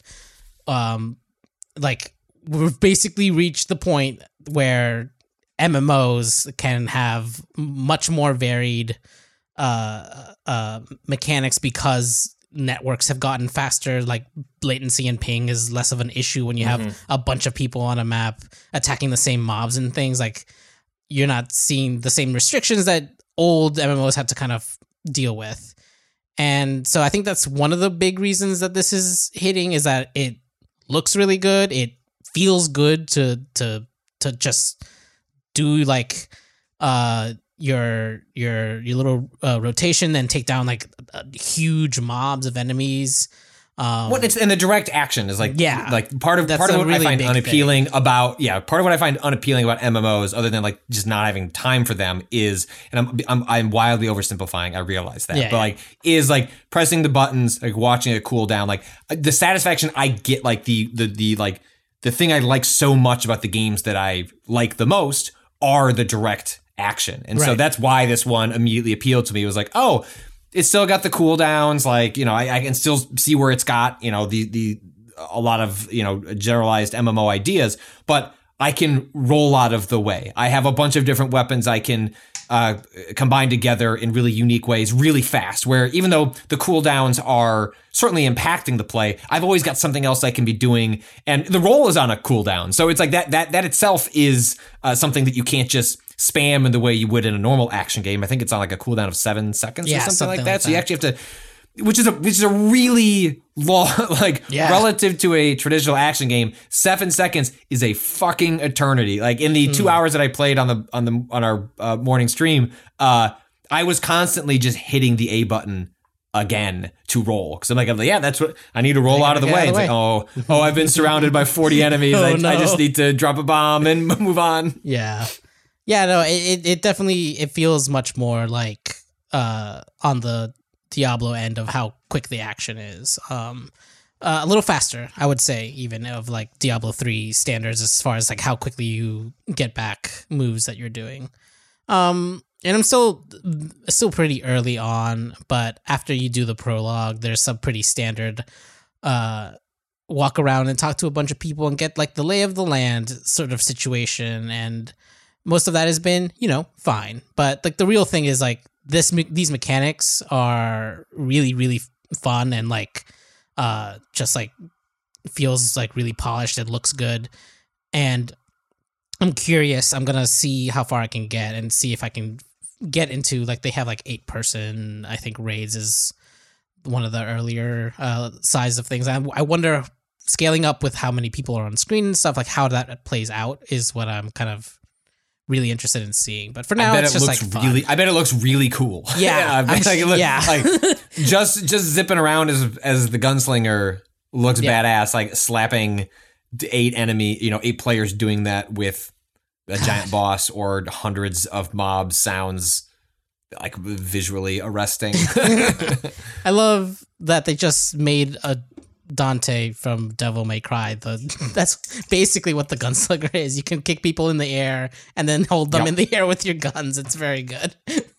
Like we've basically reached the point where MMOs can have much more varied mechanics because networks have gotten faster. Like latency and ping is less of an issue when you have a bunch of people on a map attacking the same mobs and things. Like you're not seeing the same restrictions that old MMOs had to kind of deal with. And so I think that's one of the big reasons that this is hitting, is that it looks really good. It feels good to just do like your little rotation, then take down like huge mobs of enemies. And the direct action is like part of what really I find unappealing thing. about part of what I find unappealing about MMOs, other than like just not having time for them, is, and I'm wildly oversimplifying, I realize that, is like pressing the buttons, like watching it cool down, like the satisfaction I get, like the thing I like so much about the games that I like the most are the direct action, and so that's why this one immediately appealed to me. It was like, oh, it's still got the cooldowns, like, I can still see where it's got, a lot of, generalized MMO ideas, but I can roll out of the way. I have a bunch of different weapons I can combine together in really unique ways really fast, where even though the cooldowns are certainly impacting the play, I've always got something else I can be doing, and the roll is on a cooldown. So it's like that itself is something that you can't just spam in the way you would in a normal action game. I think it's on like a cooldown of 7 seconds or something like that. So you actually have to, which is a really long, relative to a traditional action game, 7 seconds is a fucking eternity. Like in the 2 hours that I played on our morning stream, I was constantly just hitting the A button again to roll, because I'm like, yeah, that's what I need to roll out of the way. It's like, oh, I've been surrounded by 40 enemies. I just need to drop a bomb and move on. Yeah, no, it definitely, it feels much more like on the Diablo end of how quick the action is. A little faster, I would say, even of like Diablo 3 standards, as far as like how quickly you get back moves that you're doing. And I'm still pretty early on, but after you do the prologue, there's some pretty standard walk around and talk to a bunch of people and get like the lay of the land sort of situation, and most of that has been, fine. But like the real thing is like these mechanics are really, really fun, and like just like feels like really polished. It looks good, and I'm curious. I'm gonna see how far I can get and see if I can get into, like, they have like 8-person, I think raids is one of the earlier size of things. I wonder, scaling up with how many people are on screen and stuff, like how that plays out is what I'm kind of really interested in seeing. But for now, it's just like fun. I bet it looks really cool. Yeah, like just zipping around as the gunslinger looks badass. Like slapping 8 players doing that with a giant boss or hundreds of mobs sounds like visually arresting. I love that they just made a Dante from Devil May Cry. That's basically what the gunslinger is. You can kick people in the air and then hold them in the air with your guns. It's very good.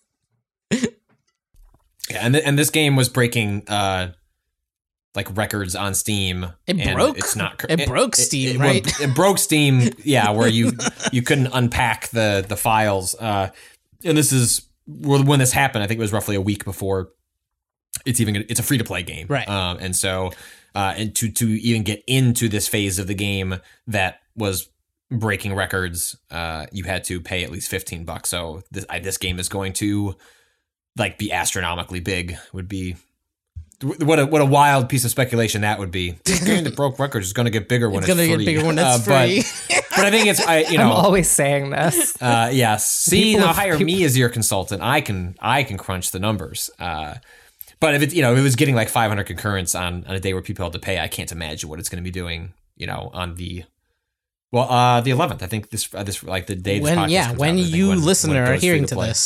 Yeah, and this game was breaking like records on Steam. It broke. It's not. It broke Steam, right? It broke Steam. Yeah, where you couldn't unpack the files. And this is when this happened. I think it was roughly a week before it's a free to play game, right? And so and to even get into this phase of the game that was breaking records, you had to pay at least $15. So this game is going to like be astronomically big. Would be. What a wild piece of speculation that would be. This game that broke records is going to get bigger when it's free. It's going to get bigger when it's free. But I think it's, I'm always saying this. Yes. See, now hire me as your consultant. I can crunch the numbers. But if it was getting like 500 concurrence on a day where people had to pay, I can't imagine what it's going to be doing, on the 11th. I think this like the day this podcast comes when out, you listener are hearing to this.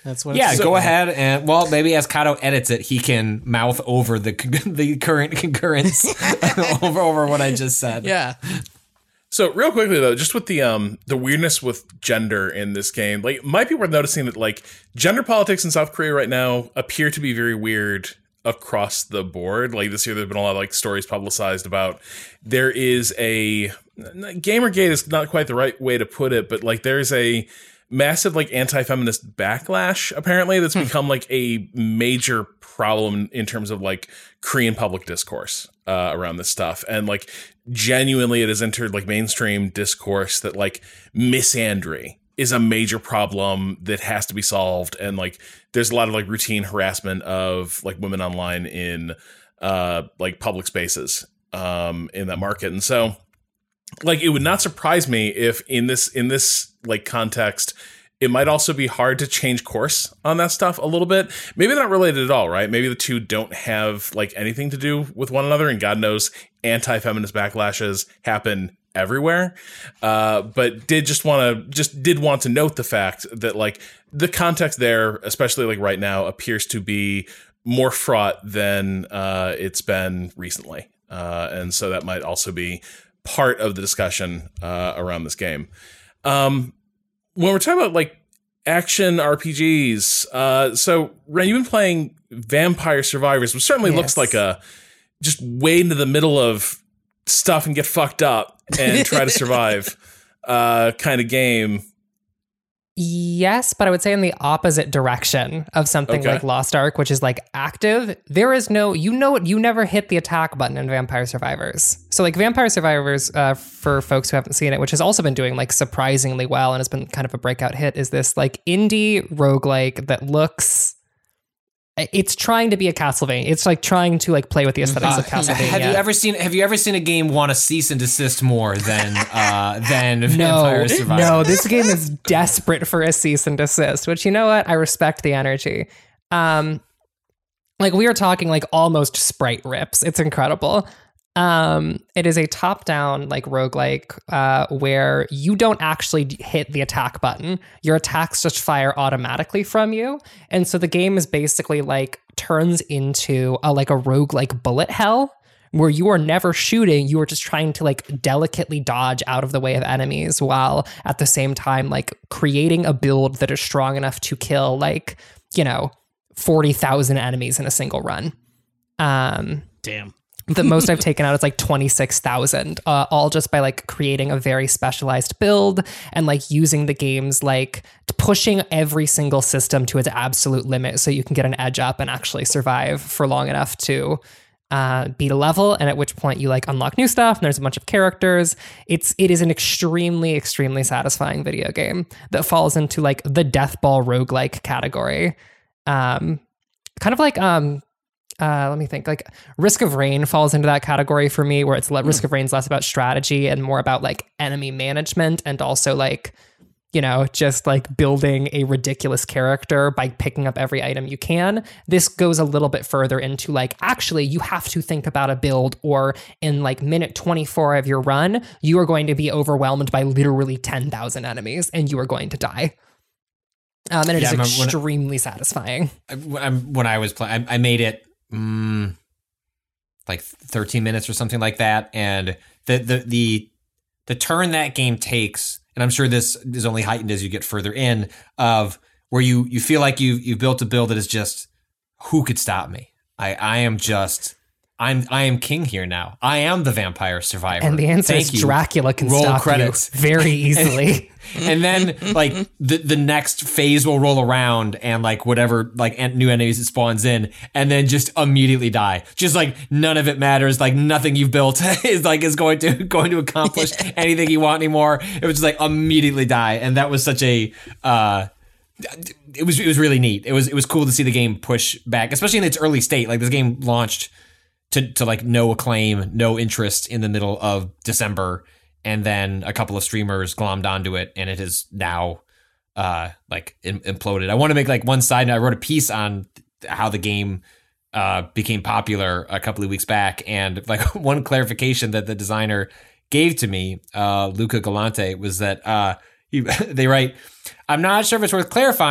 That's what. Yeah, go ahead and maybe as Kato edits it, he can mouth over the current concurrence over what I just said. Yeah. So real quickly though, just with the weirdness with gender in this game, like, it might be worth noticing that like gender politics in South Korea right now appear to be very weird across the board. Like this year, there's been a lot of like stories publicized about there is a Gamergate is not quite the right way to put it, but like there's a massive like anti-feminist backlash apparently that's become like a major problem in terms of like Korean public discourse around this stuff. And like genuinely it has entered like mainstream discourse that like misandry is a major problem that has to be solved. And like there's a lot of like routine harassment of like women online in like public spaces in that market. And so like it would not surprise me if in this like context it might also be hard to change course on that stuff a little bit. Maybe not related at all, right? Maybe the two don't have like anything to do with one another, and God knows anti-feminist backlashes happen everywhere. But did want to note the fact that like the context there, especially like right now, appears to be more fraught than it's been recently. And so that might also be part of the discussion around this game. When we're talking about like action RPGs, so Ren, you've been playing Vampire Survivors, which certainly looks like a just wade into the middle of stuff and get fucked up and try to survive kind of game. Yes, but I would say in the opposite direction of something like Lost Ark, which is like active. There is no, you never hit the attack button in Vampire Survivors. So like Vampire Survivors, for folks who haven't seen it, which has also been doing like surprisingly well and has been kind of a breakout hit, is this like indie roguelike that looks... It's trying to be a Castlevania. It's like trying to like play with the aesthetics of Castlevania. Have you ever seen a game want to cease and desist more than Vampire Survivors? No, this game is desperate for a cease and desist, which, you know what? I respect the energy. Like we are talking like almost sprite rips. It's incredible. It is a top-down like roguelike where you don't actually hit the attack button. Your attacks just fire automatically from you. And so the game is basically like turns into a roguelike bullet hell where you are never shooting. You are just trying to like delicately dodge out of the way of enemies while at the same time like creating a build that is strong enough to kill 40,000 enemies in a single run. Damn. The most I've taken out is like 26,000, all just by like creating a very specialized build and like using the game's like pushing every single system to its absolute limit so you can get an edge up and actually survive for long enough to beat a level, and at which point you like unlock new stuff and there's a bunch of characters. It is an extremely, extremely satisfying video game that falls into like the deathball roguelike category. Kind of like let me think, like Risk of Rain falls into that category for me, where it's Risk of Rain's less about strategy and more about like enemy management and also like, just like building a ridiculous character by picking up every item you can. This goes a little bit further into like, actually you have to think about a build, or in like minute 24 of your run, you are going to be overwhelmed by literally 10,000 enemies and you are going to die. And it is extremely satisfying. When I was playing, I made it like 13 minutes or something like that, and the turn that game takes, and I'm sure this is only heightened as you get further in, of where you feel like you've built a build that is just, who could stop me? I am king here now. I am the Vampire Survivor. And the answer is Dracula can roll stop credits you very easily. And then like the next phase will roll around and like whatever like new enemies it spawns in, and then just immediately die. Just like none of it matters. Like nothing you've built is going to accomplish anything you want anymore. It was just like immediately die. And that was such a it was really neat. It was cool to see the game push back, especially in its early state. Like this game launched to like no acclaim, no interest in the middle of December. And then a couple of streamers glommed onto it, and it is now imploded. I want to make like one side note. I wrote a piece on how the game became popular a couple of weeks back, and like one clarification that the designer gave to me, Luca Galante, was that they write, "I'm not sure if it's worth clarifying.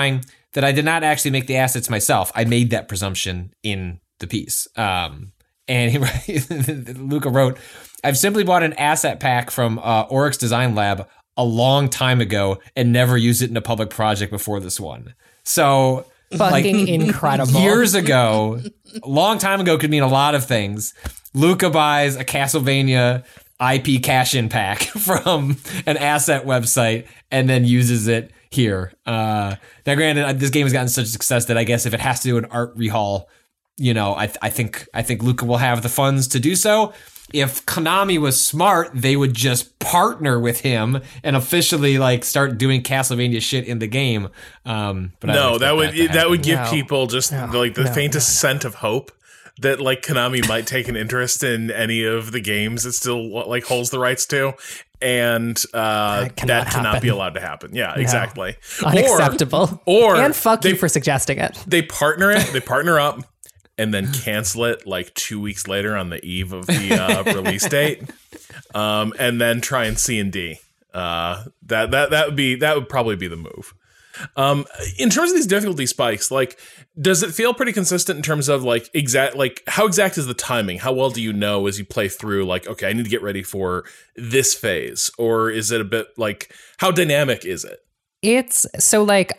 that I did not actually make the assets myself. I made that presumption in the piece. And Luca wrote, I've simply bought an asset pack from Oryx Design Lab a long time ago and never used it in a public project before this one. So fucking incredible. Years ago, a long time ago could mean a lot of things. Luca buys a Castlevania IP cash-in pack from an asset website and then uses it here. Now, granted, this game has gotten such success that I guess if it has to do an art rehaul, you know, I think Luca will have the funds to do so. If Konami was smart, they would just partner with him and officially like start doing Castlevania shit in the game. But no, that would give people just like the faintest scent of hope that like Konami might take an interest in any of the games it still like holds the rights to. And that cannot be allowed to happen. Yeah, exactly. Unacceptable. And fuck you for suggesting it. They partner up. And then cancel it like 2 weeks later on the eve of the release date, and then try and C&D. That would probably be the move. In terms of these difficulty spikes, like, does it feel pretty consistent in terms of like how exact is the timing? How well do you know as you play through? Like, okay, I need to get ready for this phase, or is it a bit like how dynamic is it? It's so like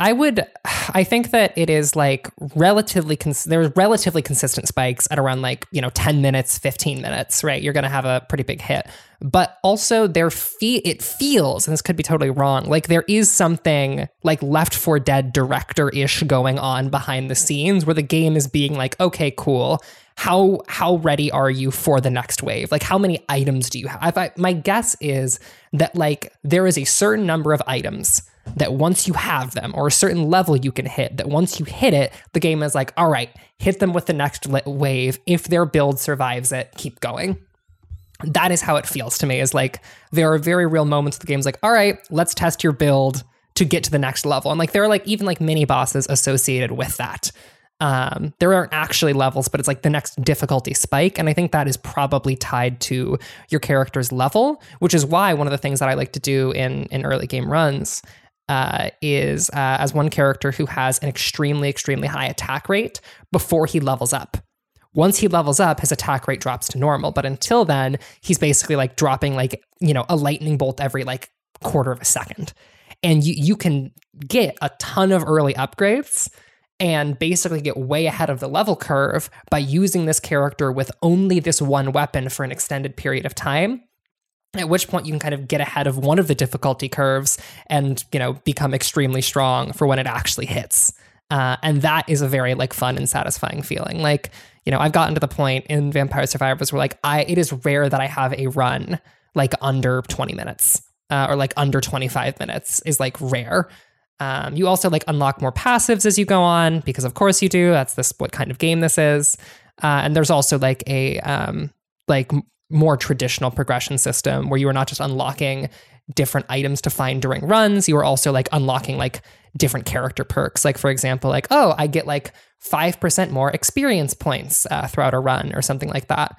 I think that it is like there's relatively consistent spikes at around like, 10 minutes, 15 minutes, right? You're going to have a pretty big hit, but also it feels, and this could be totally wrong, like there is something like Left 4 Dead director-ish going on behind the scenes where the game is being like, okay, cool. How ready are you for the next wave? Like how many items do you have? My guess is that like there is a certain number of items that once you have them, or a certain level you can hit, that once you hit it, the game is like, all right, hit them with the next wave. If their build survives it, keep going. That is how it feels to me, is like there are very real moments the game's like, all right, let's test your build to get to the next level. And like there are like even like mini bosses associated with that. There aren't actually levels, but it's like the next difficulty spike. And I think that is probably tied to your character's level, which is why one of the things that I like to do in early game runs is as one character who has an extremely, extremely high attack rate before he levels up. Once he levels up, his attack rate drops to normal. But until then, he's basically like dropping like, a lightning bolt every like quarter of a second. And you can get a ton of early upgrades and basically get way ahead of the level curve by using this character with only this one weapon for an extended period of time. At which point you can kind of get ahead of one of the difficulty curves and, become extremely strong for when it actually hits. And that is a very like fun and satisfying feeling. Like, I've gotten to the point in Vampire Survivors where like it is rare that I have a run like under 20 minutes or like under 25 minutes is like rare. You also like unlock more passives as you go on because of course you do. That's what kind of game this is. And there's also like a more traditional progression system where you are not just unlocking different items to find during runs, you are also like unlocking like different character perks. Like for example, like, oh, I get like 5% more experience points throughout a run or something like that.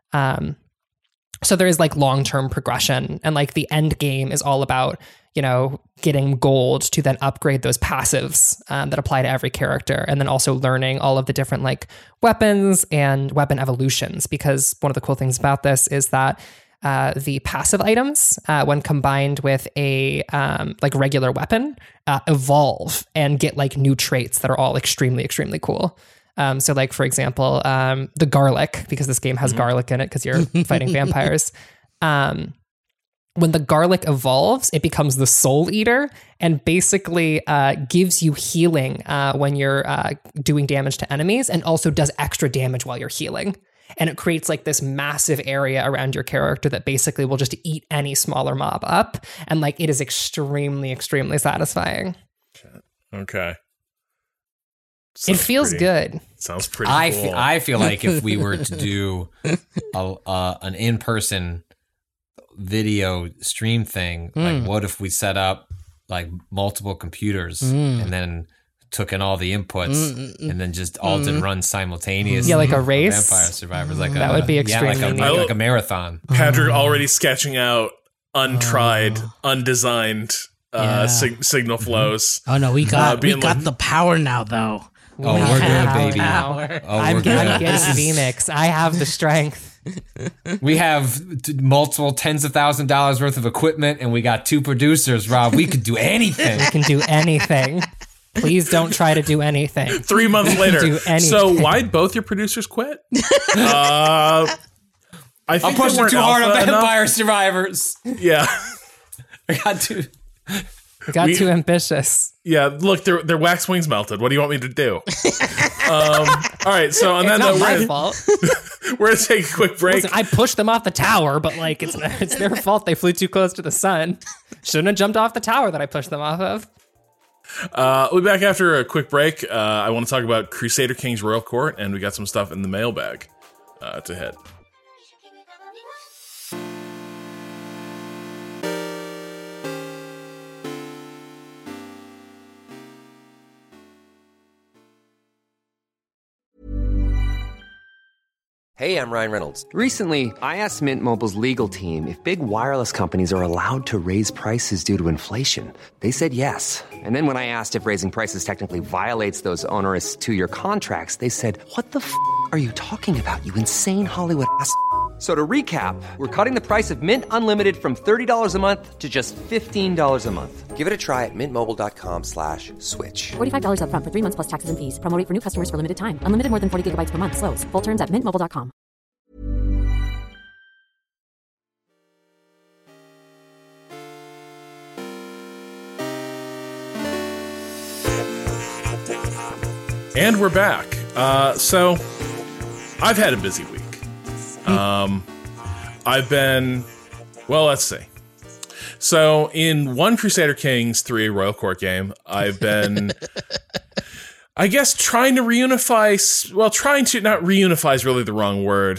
So there is like long-term progression, and like the end game is all about, getting gold to then upgrade those passives that apply to every character. And then also learning all of the different like weapons and weapon evolutions, because one of the cool things about this is that the passive items, when combined with a like regular weapon, evolve and get like new traits that are all extremely, extremely cool. So like, for example, the garlic, because this game has garlic in it because you're fighting vampires. When the garlic evolves, it becomes the Soul Eater and basically gives you healing when you're doing damage to enemies, and also does extra damage while you're healing. And it creates like this massive area around your character that basically will just eat any smaller mob up. And like, it is extremely, extremely satisfying. Okay. It feels good. Sounds pretty cool. I feel like if we were to do an in-person video stream thing, like what if we set up like multiple computers and then took in all the inputs and then just all did runs simultaneously? Yeah, like a race. Vampire Survivors, like that would be extremely neat. like a marathon. Patrick already sketching out untried, undesigned signal flows. Oh no, we got the power now though. Oh, we're good, baby. I'm getting Phoenix. I have the strength. We have multiple tens of $1,000s worth of equipment, and we got 2 producers, Rob. We could do anything. We can do anything. Please don't try to do anything. 3 months later. So why'd both your producers quit? I think I'm pushing too hard on Vampire Survivors. Yeah. I got too... Got too ambitious. Yeah, look, their wax wings melted. What do you want me to do? All right, so on that note, my fault. We're gonna take a quick break. Listen, I pushed them off the tower, but like it's their fault. They flew too close to the sun. Shouldn't have jumped off the tower that I pushed them off of. We'll be back after a quick break. I want to talk about Crusader Kings Royal Court, and we got some stuff in the mailbag to hit. Hey, I'm Ryan Reynolds. Recently, I asked Mint Mobile's legal team if big wireless companies are allowed to raise prices due to inflation. They said yes. And then when I asked if raising prices technically violates those onerous 2-year contracts, they said, "What the f*** are you talking about, you insane Hollywood ass?" So to recap, we're cutting the price of Mint Unlimited from $30 a month to just $15 a month. Give it a try at mintmobile.com/switch. $45 up front for 3 months plus taxes and fees. Promo rate for new customers for limited time. Unlimited more than 40 gigabytes per month. Slows full terms at mintmobile.com. And we're back. So I've had a busy week. I've been, well, let's see. So in one Crusader Kings 3 Royal Court game, I've been, I guess, trying to reunify, well, not reunify is really the wrong word.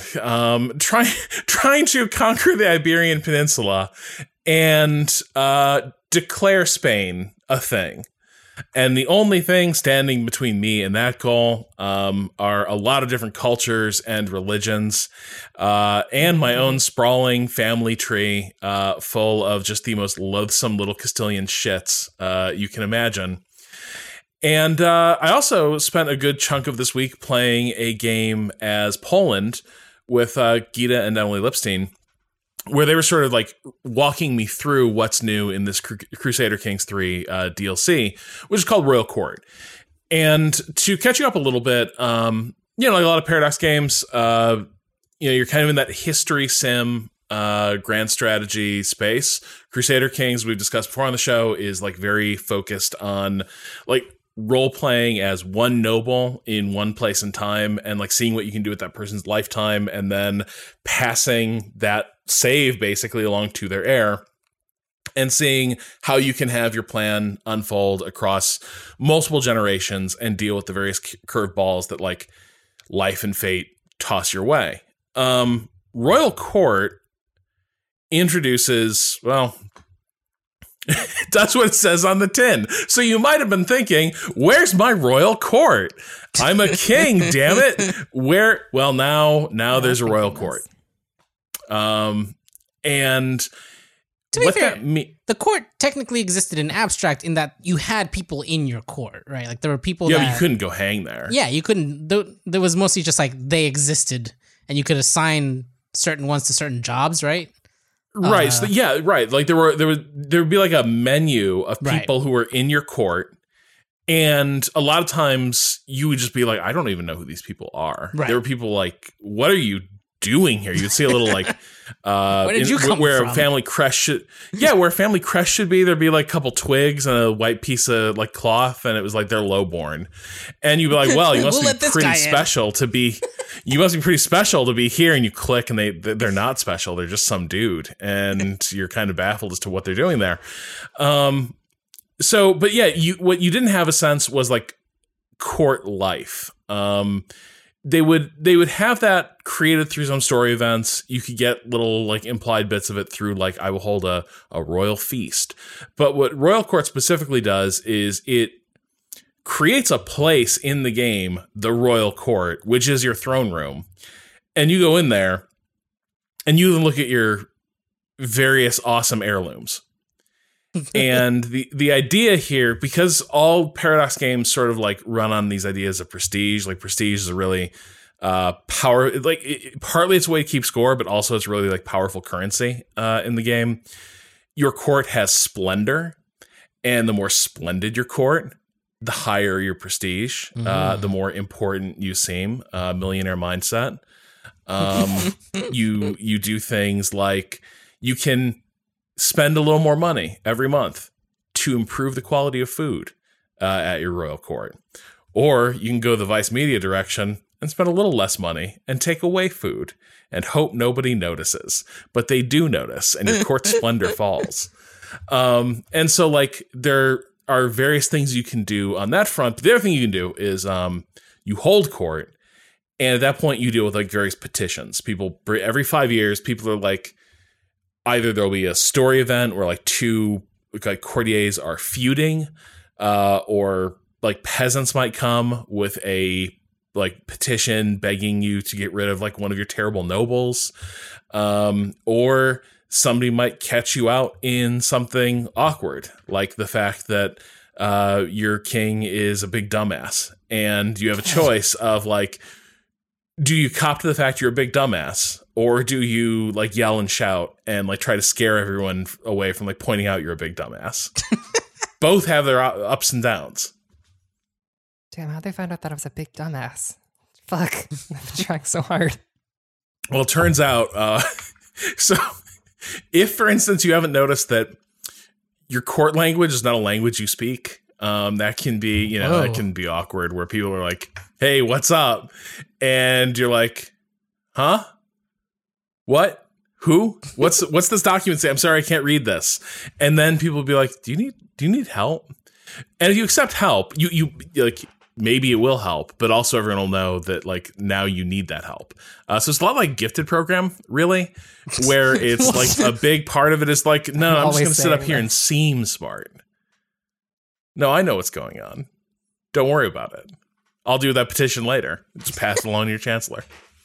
Trying to conquer the Iberian Peninsula and declare Spain a thing. And the only thing standing between me and that goal are a lot of different cultures and religions, and my own sprawling family tree full of just the most loathsome little Castilian shits you can imagine. And I also spent a good chunk of this week playing a game as Poland with Gita and Emily Lipstein, where they were sort of like walking me through what's new in this Crusader Kings 3 DLC, which is called Royal Court. And to catch you up a little bit, like a lot of Paradox games, you're kind of in that history sim, grand strategy space. Crusader Kings, we've discussed before on the show, is like very focused on like role playing as one noble in one place and time, and like seeing what you can do with that person's lifetime, and then passing that save basically along to their heir, and seeing how you can have your plan unfold across multiple generations and deal with the various curveballs that like life and fate toss your way. Royal Court introduces, well, that's what it says on the tin. So you might have been thinking, where's my royal court? I'm a king, damn it. Where? Well, now there's a royal court. And to be fair, the court technically existed in abstract in that you had people in your court, right? Like there were people but you couldn't go hang there. Yeah, you couldn't. There was mostly just like they existed and you could assign certain ones to certain jobs, right? Right. So right. Like there would be like a menu of people who were in your court, and a lot of times you would just be like, I don't even know who these people are. Right. There were people like, what are you doing here? You'd see a little like where did you come where from? a family crest should where a family crest should be. There'd be like a couple twigs and a white piece of like cloth, and it was like they're lowborn. And you'd be like, well, you must be pretty special to be you must be pretty special to be here. And you click and they're not special, they're just some dude, and you're kind of baffled as to what they're doing there. So but yeah, what you didn't have a sense was like court life. They would have that created through some story events. You could get little like implied bits of it through like, I will hold a royal feast. But what Royal Court specifically does is it creates a place in the game, the Royal Court, which is your throne room. And you go in there and you look at your various awesome heirlooms. And the idea here, because all Paradox games sort of like run on these ideas of prestige, like prestige is a really power, like partly it's a way to keep score, but also it's really like powerful currency in the game. Your court has splendor, and the more splendid your court, the higher your prestige, the more important you seem. Millionaire mindset. You do things like you can spend a little more money every month to improve the quality of food at your royal court, or you can go the Vice Media direction and spend a little less money and take away food and hope nobody notices, but they do notice, and your court splendor falls. And so like there are various things you can do on that front. But the other thing you can do is you hold court, and at that point you deal with like various petitions. People every 5 years, people are like, either there'll be a story event where like two like courtiers are feuding, or like peasants might come with a like petition begging you to get rid of like one of your terrible nobles, or somebody might catch you out in something awkward, like the fact that your king is a big dumbass, and you have a choice of like, do you cop to the fact you're a big dumbass, or do you like yell and shout and like try to scare everyone away from like pointing out you're a big dumbass? Both have their ups and downs. Damn, how'd they find out that I was a big dumbass? Fuck, I've been trying so hard. Well, it turns out, so if, for instance, you haven't noticed that your court language is not a language you speak, that can be, that can be awkward, where people are like, hey, what's up? And you're like, huh? What? Who? What's this document say? I'm sorry, I can't read this. And then people will be like, do you need help? And if you accept help, you like, maybe it will help, but also everyone will know that like now you need that help. So it's a lot like Gifted Program, really, where it's like a big part of it is like, no, I'm just going to sit up here and seem smart. No, I know what's going on. Don't worry about it. I'll do that petition later. Just pass it along to your chancellor.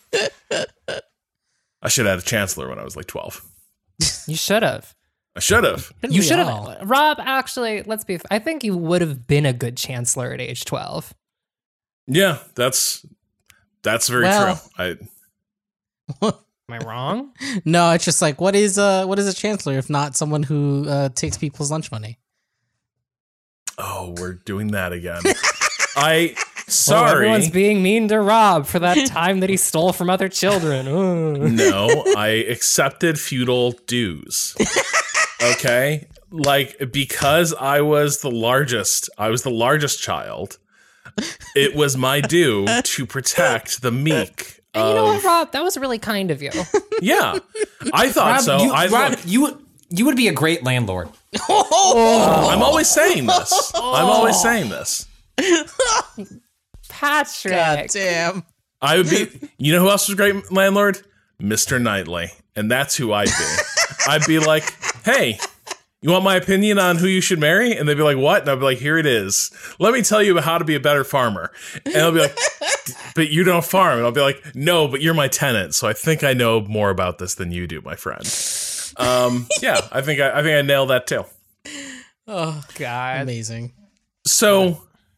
I should have had a chancellor when I was like 12. You should have. I should have. You should have. Rob, actually, I think you would have been a good chancellor at age 12. Yeah, that's very true. Am I wrong? No, it's just like, what is a chancellor if not someone who takes people's lunch money? Oh, we're doing that again. Sorry. Well, everyone's being mean to Rob for that time that he stole from other children. No, I accepted feudal dues. Okay? Like, because I was the largest child, it was my due to protect the meek. And you know what, Rob? That was really kind of you. Yeah, I thought Rob, so. Rob, you would be a great landlord. I'm always saying this. Patrick. God damn. I would be. You know who else was a great landlord? Mr. Knightley. And that's who I'd be. I'd be like, hey, you want my opinion on who you should marry? And they'd be like, what? And I'd be like, here it is. Let me tell you about how to be a better farmer. And they'll be like, but you don't farm. And I'll be like, no, but you're my tenant. So I think I know more about this than you do, my friend. Yeah, I think I nailed that too. Oh, God. Amazing. So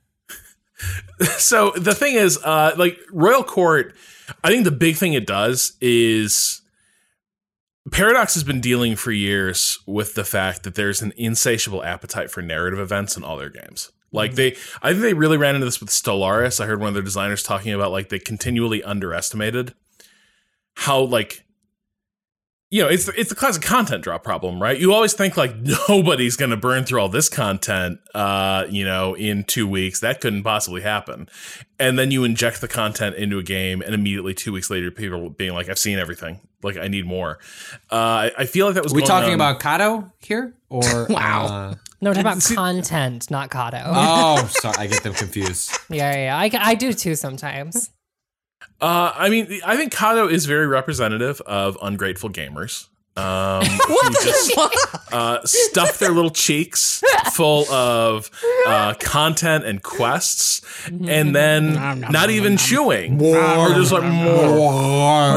the thing is, like Royal Court, I think the big thing it does is Paradox has been dealing for years with the fact that there's an insatiable appetite for narrative events in all their games. Like I think they really ran into this with Stellaris. I heard one of their designers talking about like they continually underestimated how like, it's the classic content drop problem, right? You always think like nobody's going to burn through all this content, in 2 weeks. That couldn't possibly happen. And then you inject the content into a game, and immediately 2 weeks later, people being like, "I've seen everything. Like, I need more." I feel like that was. Are we talking about Kato here, or wow? No, we're talking about content, not Kato. Oh, sorry, I get them confused. Yeah, I do too sometimes. I mean, I think Kato is very representative of ungrateful gamers. Who just stuff their little cheeks full of content and quests, and then not even chewing. Or just like, more.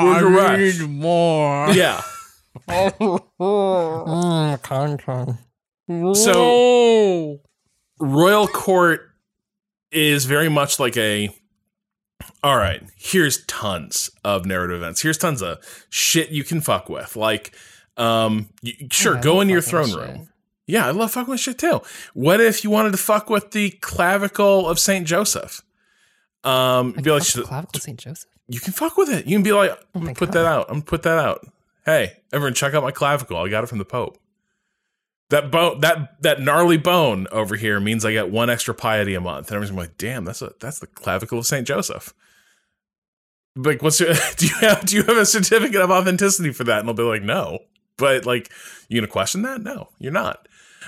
More. Yeah. Content. So Royal Court is very much like all right, here's tons of narrative events. Here's tons of shit you can fuck with. Like, go into your throne room. Yeah, I love fucking with shit too. What if you wanted to fuck with the clavicle of Saint Joseph? Be like, clavicle of Saint Joseph. You can fuck with it. You can be like, I'm gonna put that out. Hey, everyone, check out my clavicle. I got it from the Pope. That bone, that gnarly bone over here means I get 1 extra piety a month. And everyone's like, damn, that's the clavicle of Saint Joseph. Like, do you have a certificate of authenticity for that? And they'll be like, no. But like, you gonna question that? No, you're not.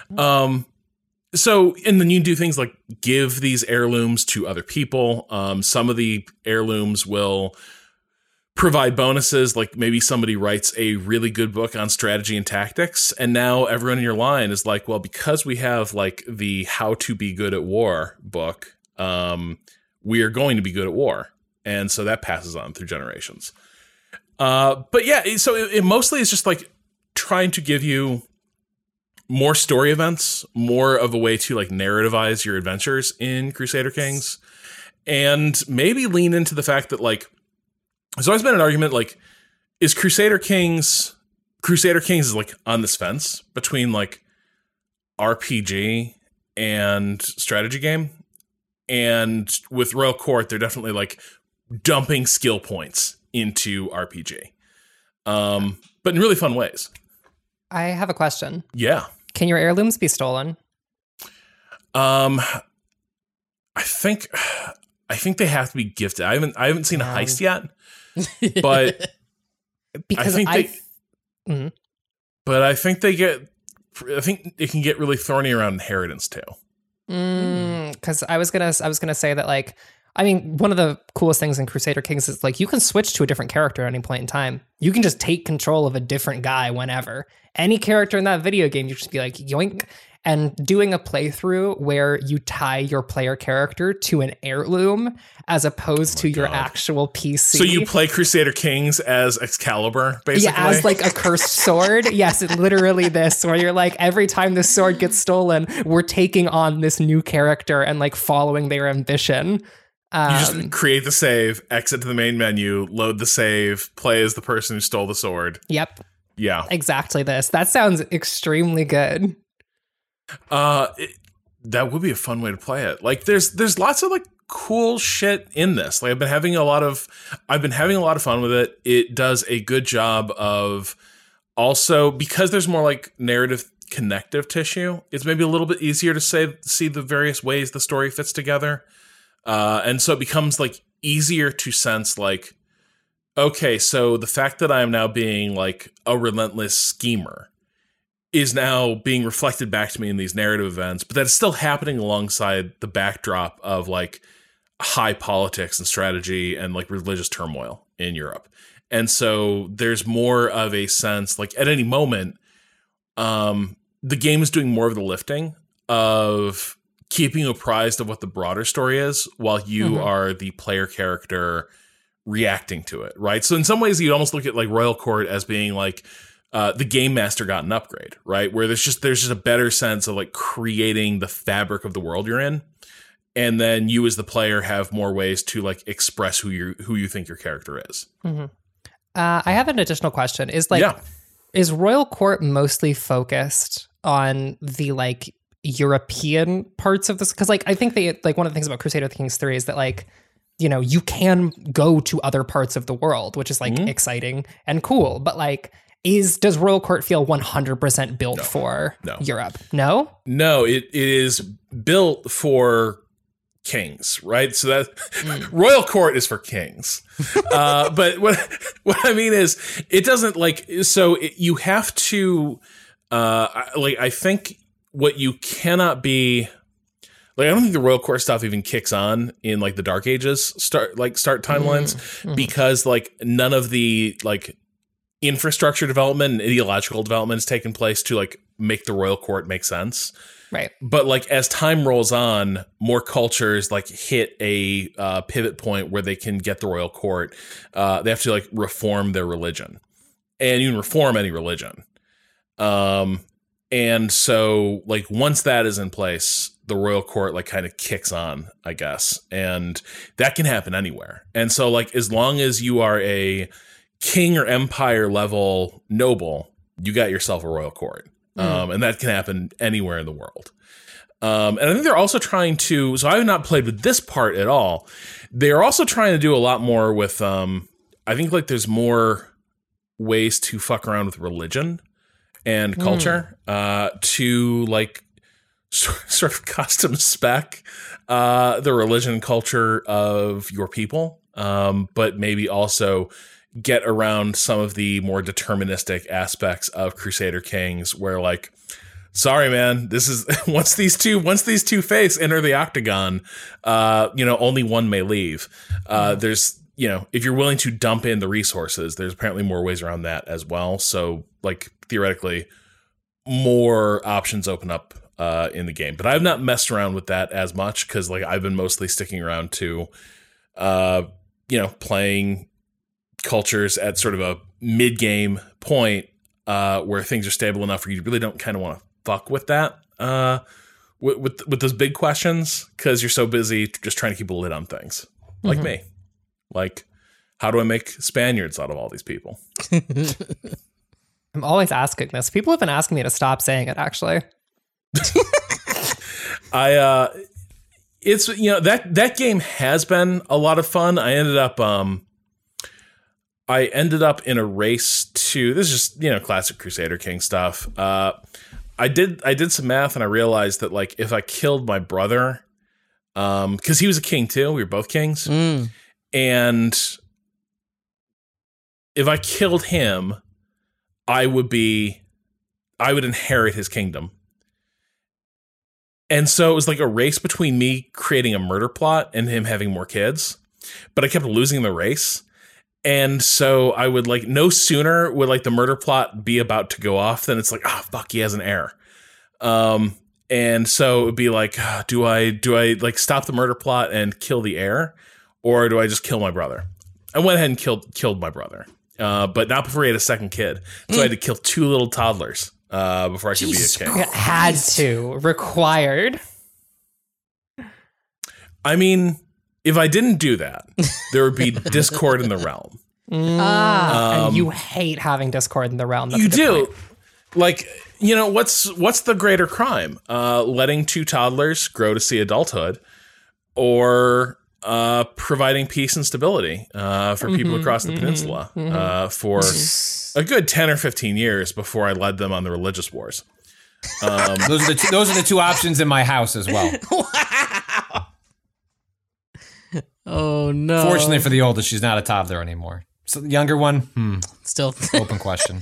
So, and then you do things like give these heirlooms to other people. Some of the heirlooms will provide bonuses, like maybe somebody writes a really good book on strategy and tactics, and now everyone in your line is like, well, because we have like the How to Be Good at War book, we are going to be good at war. And so that passes on through generations. But yeah, so it mostly is just like trying to give you more story events, more of a way to like narrativize your adventures in Crusader Kings, and maybe lean into the fact that like there's always been an argument like, is Crusader Kings is like on this fence between like RPG and strategy game, and with Royal Court they're definitely like dumping skill points into RPG, but in really fun ways. I have a question. Yeah. Can your heirlooms be stolen? I think they have to be gifted. I haven't seen a heist yet, but because I think it can get really thorny around inheritance too. Because I was gonna say that, like, I mean, one of the coolest things in Crusader Kings is like you can switch to a different character at any point in time. You can just take control of a different guy whenever. Any character in that video game, you just be like, yoink. And doing a playthrough where you tie your player character to an heirloom as opposed to your actual PC. So you play Crusader Kings as Excalibur, basically? Yeah, as like a cursed sword. Yes, it's literally this, where you're like, every time this sword gets stolen, we're taking on this new character and like following their ambition. You just create the save, exit to the main menu, load the save, play as the person who stole the sword. Yep. Yeah. Exactly this. That sounds extremely good. That would be a fun way to play it. Like there's lots of like cool shit in this. Like I've been having a lot of fun with it. It does a good job of also, because there's more like narrative connective tissue, it's maybe a little bit easier to see the various ways the story fits together. And so it becomes like easier to sense like, okay, so the fact that I am now being like a relentless schemer is now being reflected back to me in these narrative events, but that's still happening alongside the backdrop of like high politics and strategy and like religious turmoil in Europe. And so there's more of a sense like at any moment, the game is doing more of the lifting of keeping you apprised of what the broader story is while you are the player character reacting to it, right? So in some ways you'd almost look at like Royal Court as being like the game master got an upgrade, right? Where there's just a better sense of like creating the fabric of the world you're in. And then you as the player have more ways to like express who you think your character is. I have an additional question. Is Royal Court mostly focused on the like European parts of this? Because like I think they like one of the things about Crusader Kings 3 is that like, you know, you can go to other parts of the world, which is like exciting and cool. But like, does Royal Court feel 100% built for Europe? No? No, it is built for kings, right? So that Royal Court is for kings. But what I mean is it doesn't like, so you have to, like, I think what you cannot be, like, I don't think the Royal Court stuff even kicks on in like the Dark Ages start timelines because like none of the like infrastructure development and ideological development has taken place to like make the Royal Court make sense. Right. But like as time rolls on, more cultures like hit a pivot point where they can get the Royal Court. They have to like reform their religion, and you can reform any religion. And so, like, once that is in place, the royal court, like, kind of kicks on, I guess. And that can happen anywhere. And so, like, as long as you are a king or empire level noble, you got yourself a royal court. And that can happen anywhere in the world. And I think they're also trying to, so I have not played with this part at all. They're also trying to do a lot more with, I think, like, there's more ways to fuck around with religion and culture to, like, sort of custom spec the religion and culture of your people, but maybe also get around some of the more deterministic aspects of Crusader Kings, where, like, sorry, man, this is once these two face enter the octagon, only one may leave. There's, if you're willing to dump in the resources, there's apparently more ways around that as well. So, like, theoretically, more options open up in the game. But I've not messed around with that as much because, like, I've been mostly sticking around to, playing cultures at sort of a mid-game point where things are stable enough where you really don't kind of want to fuck with that with those big questions because you're so busy just trying to keep a lid on things. Like me. Like, how do I make Spaniards out of all these people? I'm always asking this. People have been asking me to stop saying it, actually. It's, that game has been a lot of fun. I ended up in a race to, this is just, classic Crusader King stuff. I did some math and I realized that, like, if I killed my brother, because he was a king too, we were both kings. And if I killed him, I would inherit his kingdom. And so it was like a race between me creating a murder plot and him having more kids, but I kept losing the race. And so I would, like, no sooner would, like, the murder plot be about to go off than it's like, fuck, he has an heir. And so it'd be like, do I like stop the murder plot and kill the heir, or do I just kill my brother? I went ahead and killed my brother, but not before he had a second kid. So I had to kill 2 little toddlers before I could be a king. Required. I mean, if I didn't do that, there would be discord in the realm. And you hate having discord in the realm. That's you do. Point. Like, what's the greater crime? Letting 2 toddlers grow to see adulthood, or providing peace and stability for people across the peninsula for a good 10 or 15 years before I led them on the religious wars. Those are the 2 options in my house as well. Wow. Oh no! Fortunately for the oldest, she's not a toddler anymore. So the younger one, still open question.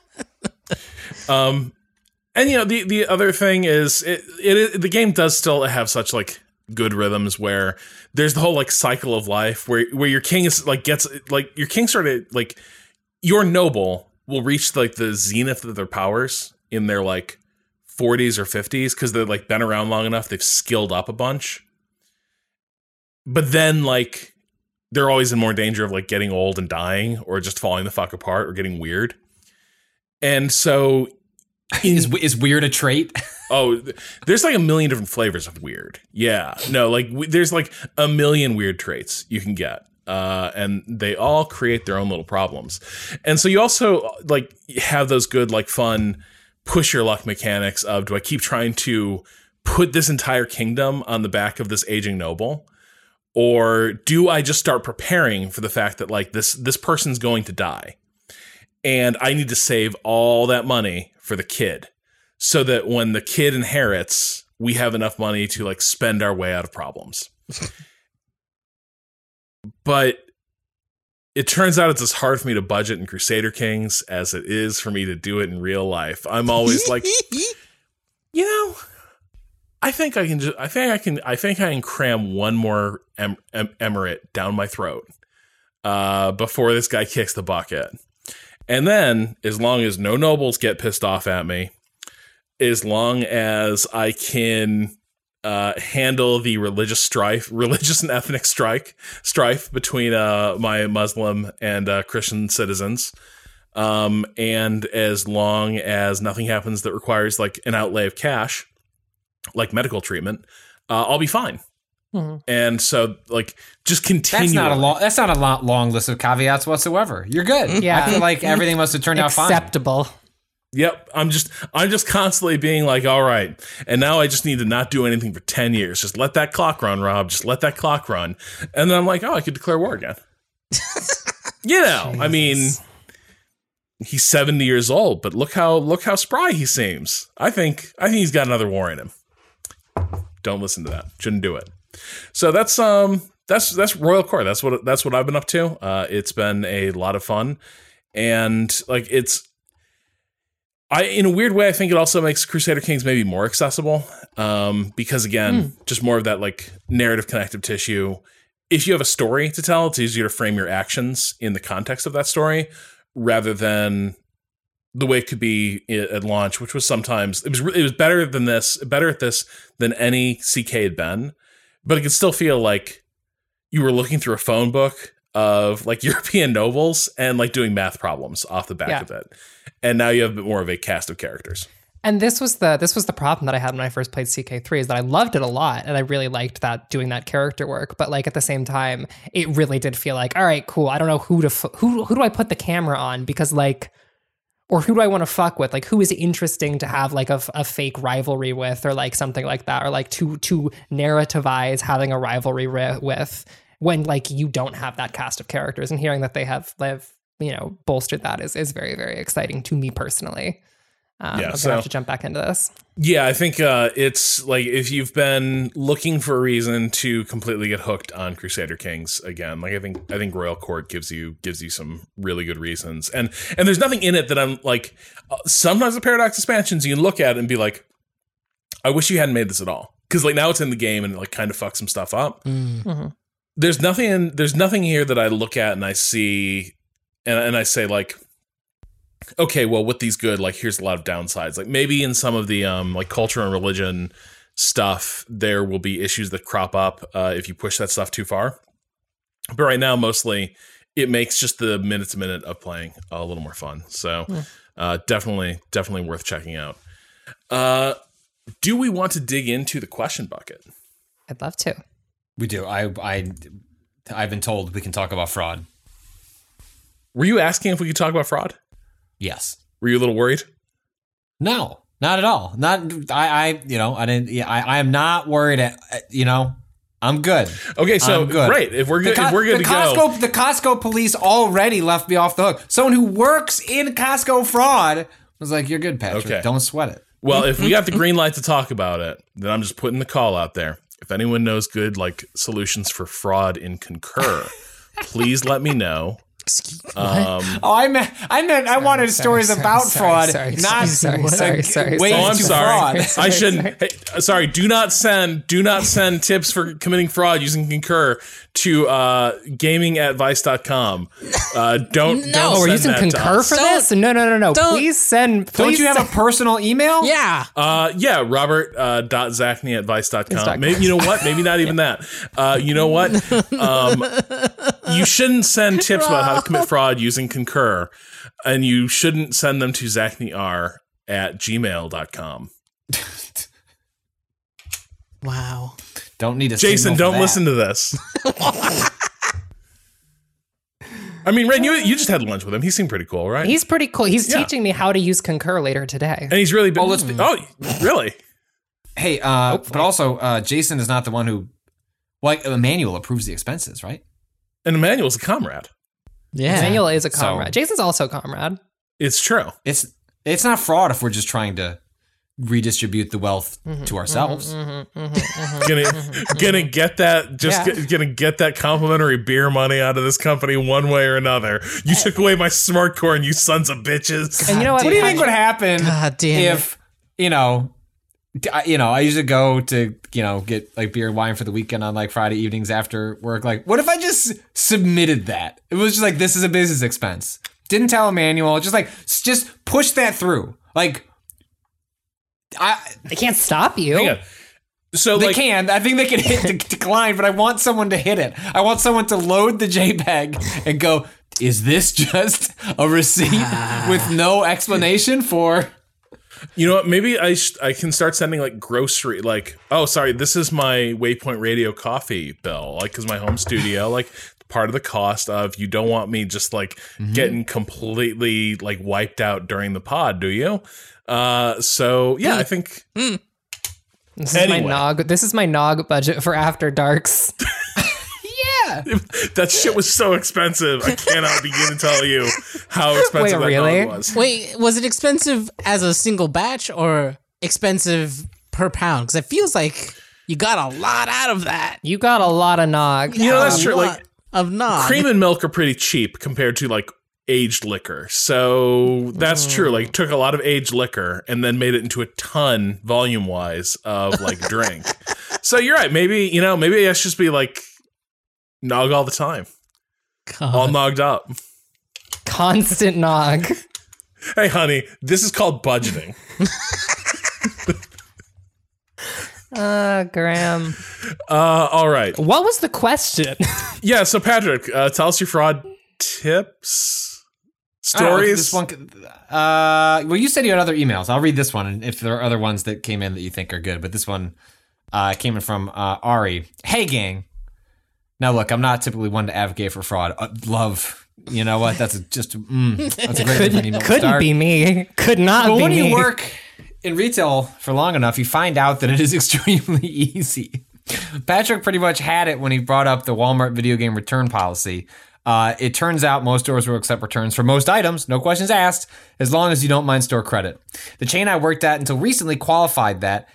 And the other thing is, the game does still have such, like, good rhythms where there's the whole, like, cycle of life where your king is, like, gets, like, your king sort of, like, your noble will reach, like, the zenith of their powers in their, like, 40s or 50s because they've, like, been around long enough, they've skilled up a bunch. But then, like, they're always in more danger of, like, getting old and dying or just falling the fuck apart or getting weird. And so is weird a trait? Oh, there's like a million different flavors of weird. Yeah. No, like there's like a million weird traits you can get. And they all create their own little problems. And so you also, like, have those good, like, fun push your luck mechanics of, do I keep trying to put this entire kingdom on the back of this aging noble? Or do I just start preparing for the fact that, like, this person's going to die and I need to save all that money for the kid so that when the kid inherits, we have enough money to, like, spend our way out of problems. But it turns out it's as hard for me to budget in Crusader Kings as it is for me to do it in real life. I'm always like, I think I can cram one more emirate down my throat before this guy kicks the bucket. And then, as long as no nobles get pissed off at me, as long as I can handle the religious and ethnic strife between my Muslim and Christian citizens, And as long as nothing happens that requires like an outlay of cash, like medical treatment, I'll be fine. Mm-hmm. And so, like, just continue. That's not a long list of caveats whatsoever. You're good. Yeah. I feel like everything must have turned out fine. Acceptable. Yep. I'm just constantly being like, all right. And now I just need to not do anything for 10 years. Just let that clock run, Rob. Just let that clock run. And then I'm like, oh, I could declare war again. I mean, he's 70 years old, but look how spry he seems. I think he's got another war in him. Don't listen to that. Shouldn't do it. So that's Royal Court. That's what I've been up to. It's been a lot of fun, and like in a weird way, I think it also makes Crusader Kings maybe more accessible, because again, just more of that like narrative connective tissue. If you have a story to tell, it's easier to frame your actions in the context of that story rather than the way it could be at launch, which was sometimes it was better at this than any CK had been. But it could still feel like you were looking through a phone book of like European nobles and like doing math problems off the back of it. And now you have a bit more of a cast of characters. And this was the problem that I had when I first played CK3 is that I loved it a lot and I really liked doing that character work. But like at the same time, it really did feel like, all right, cool. I don't know who do I put the camera on, because like, or who do I want to fuck with? Like, who is interesting to have like a fake rivalry with, or like something like that, or like to narrativize having a rivalry with when like you don't have that cast of characters. And hearing that they have bolstered that is very, very exciting to me personally. I'm gonna have to jump back into this. Yeah, I think it's like if you've been looking for a reason to completely get hooked on Crusader Kings again, like I think Royal Court gives you some really good reasons, and there's nothing in it that I'm like. Sometimes the Paradox expansions you can look at it and be like, I wish you hadn't made this at all, because like now it's in the game and it like kind of fucks some stuff up. Mm-hmm. There's nothing here that I look at and I see and I say like, okay, well, with these good, like, here's a lot of downsides. Like, maybe in some of the, like, culture and religion stuff, there will be issues that crop up if you push that stuff too far. But right now, mostly, it makes just the minute-to-minute of playing a little more fun. So, definitely worth checking out. Do we want to dig into the question bucket? I'd love to. We do. I've been told we can talk about fraud. Were you asking if we could talk about fraud? Yes. Were you a little worried? No, not at all. I am not worried. I'm good. Okay, so great. If we're good to go. The Costco police already left me off the hook. Someone who works in Costco fraud was like, "You're good, Patrick. Okay. Don't sweat it." Well, if we got the green light to talk about it, then I'm just putting the call out there. If anyone knows good like solutions for fraud in Concur, please let me know. I wanted stories about fraud, not ways to fraud. I shouldn't. Hey, sorry. Do not send tips for committing fraud using Concur to gaming@vice.com. Don't. We're using Concur for this? No. Please send. Don't you have a personal email? Yeah. Robert.zachney@vice.com. Maybe, you know what? Maybe not even that. You know what? You shouldn't send tips about how to commit fraud using Concur, and you shouldn't send them to zachneyr@gmail.com. Wow. Don't need a Jason, don't listen to this. I mean, Ren, you just had lunch with him. He seemed pretty cool, right? He's pretty cool. He's teaching me how to use Concur later today. And he's really been... really? Hey, but also, Jason is not the one who... Like, Emmanuel approves the expenses, right? And Emmanuel's a comrade. Yeah. Emmanuel is a comrade. Jason's also a comrade. It's true. It's not fraud if we're just trying to redistribute the wealth to ourselves. Gonna get that gonna get that complimentary beer money out of this company one way or another. You took away my smart coin, you sons of bitches. And you know what? What do you think would happen if I usually go to, get like beer and wine for the weekend on like Friday evenings after work. Like, what if I just submitted that? It was just like, this is a business expense. Didn't tell Emmanuel. Just push that through. Like, they can't stop you. Hang on. So they can. I think they can hit decline, but I want someone to hit it. I want someone to load the JPEG and go, is this just a receipt with no explanation for? You know what? Maybe I can start sending like grocery, like, oh, sorry, this is my Waypoint Radio coffee bill, like, because my home studio, like, part of the cost of you don't want me just like getting completely like wiped out during the pod, do you? So yeah, I think this is my nog. This is my nog budget for After Darks. That shit was so expensive. I cannot begin to tell you how expensive that nog was. Wait, was it expensive as a single batch or expensive per pound? Because it feels like you got a lot out of that. You got a lot of nog. You know, that's true. Like, of nog. Cream and milk are pretty cheap compared to like aged liquor. So that's true. Like, took a lot of aged liquor and then made it into a ton volume wise of like drink. So you're right. Maybe I should just be like, nog all the time. God. All nogged up. Constant nog. Hey, honey, this is called budgeting. Graham. All right. What was the question? Yeah, so Patrick, tell us your fraud tips, stories. This one, well, you said you had other emails. I'll read this one, and if there are other ones that came in that you think are good, but this one came in from Ari. Hey, gang. Now, look, I'm not typically one to advocate for fraud. Love, you know what? That's that's a great email. Couldn't be me. Could not be me. When you work in retail for long enough, you find out that it is extremely easy. Patrick pretty much had it when he brought up the Walmart video game return policy. It turns out most stores will accept returns for most items, no questions asked, as long as you don't mind store credit. The chain I worked at until recently qualified that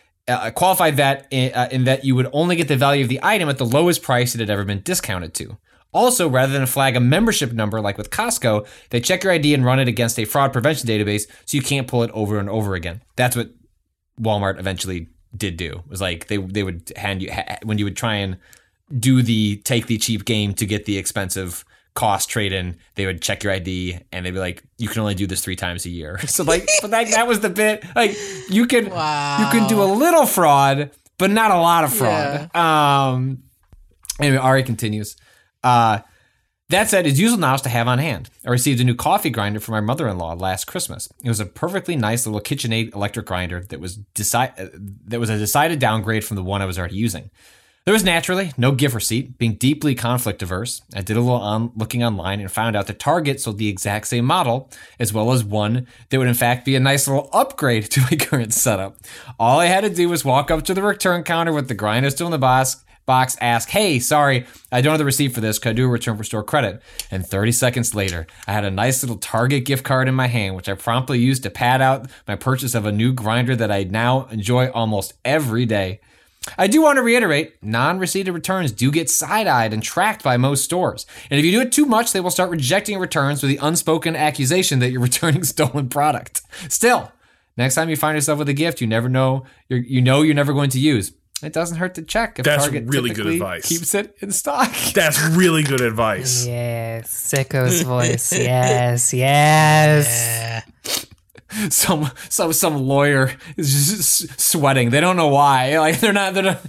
in that you would only get the value of the item at the lowest price it had ever been discounted to. Also, rather than flag a membership number like with Costco, they check your ID and run it against a fraud prevention database so you can't pull it over and over again. That's what Walmart eventually did do. It was like they would hand you, when you would try and take the cheap game to get the expensive cost trade-in, they would check your ID and they'd be like, you can only do this 3 times a year. So like, but that was the bit. Like, you can do a little fraud, but not a lot of fraud. Yeah. Anyway, Ari continues. That said, it's useful now to have on hand. I received a new coffee grinder from my mother-in-law last Christmas. It was a perfectly nice little KitchenAid electric grinder that was a decided downgrade from the one I was already using. There was naturally no gift receipt, being deeply conflict averse. I did a little looking online and found out that Target sold the exact same model, as well as one that would in fact be a nice little upgrade to my current setup. All I had to do was walk up to the return counter with the grinder still in the box, ask, hey, sorry, I don't have the receipt for this. Could I do a return for store credit? And 30 seconds later, I had a nice little Target gift card in my hand, which I promptly used to pad out my purchase of a new grinder that I now enjoy almost every day. I do want to reiterate, non-receipted returns do get side-eyed and tracked by most stores. And if you do it too much, they will start rejecting returns with the unspoken accusation that you're returning stolen product. Still, next time you find yourself with a gift you never know you're never going to use, it doesn't hurt to check if Target really good advice. Keeps it in stock. That's really good advice. Yes, Sicko's voice. Yes. Yeah. Some lawyer is just sweating. They don't know why. Like they're not. A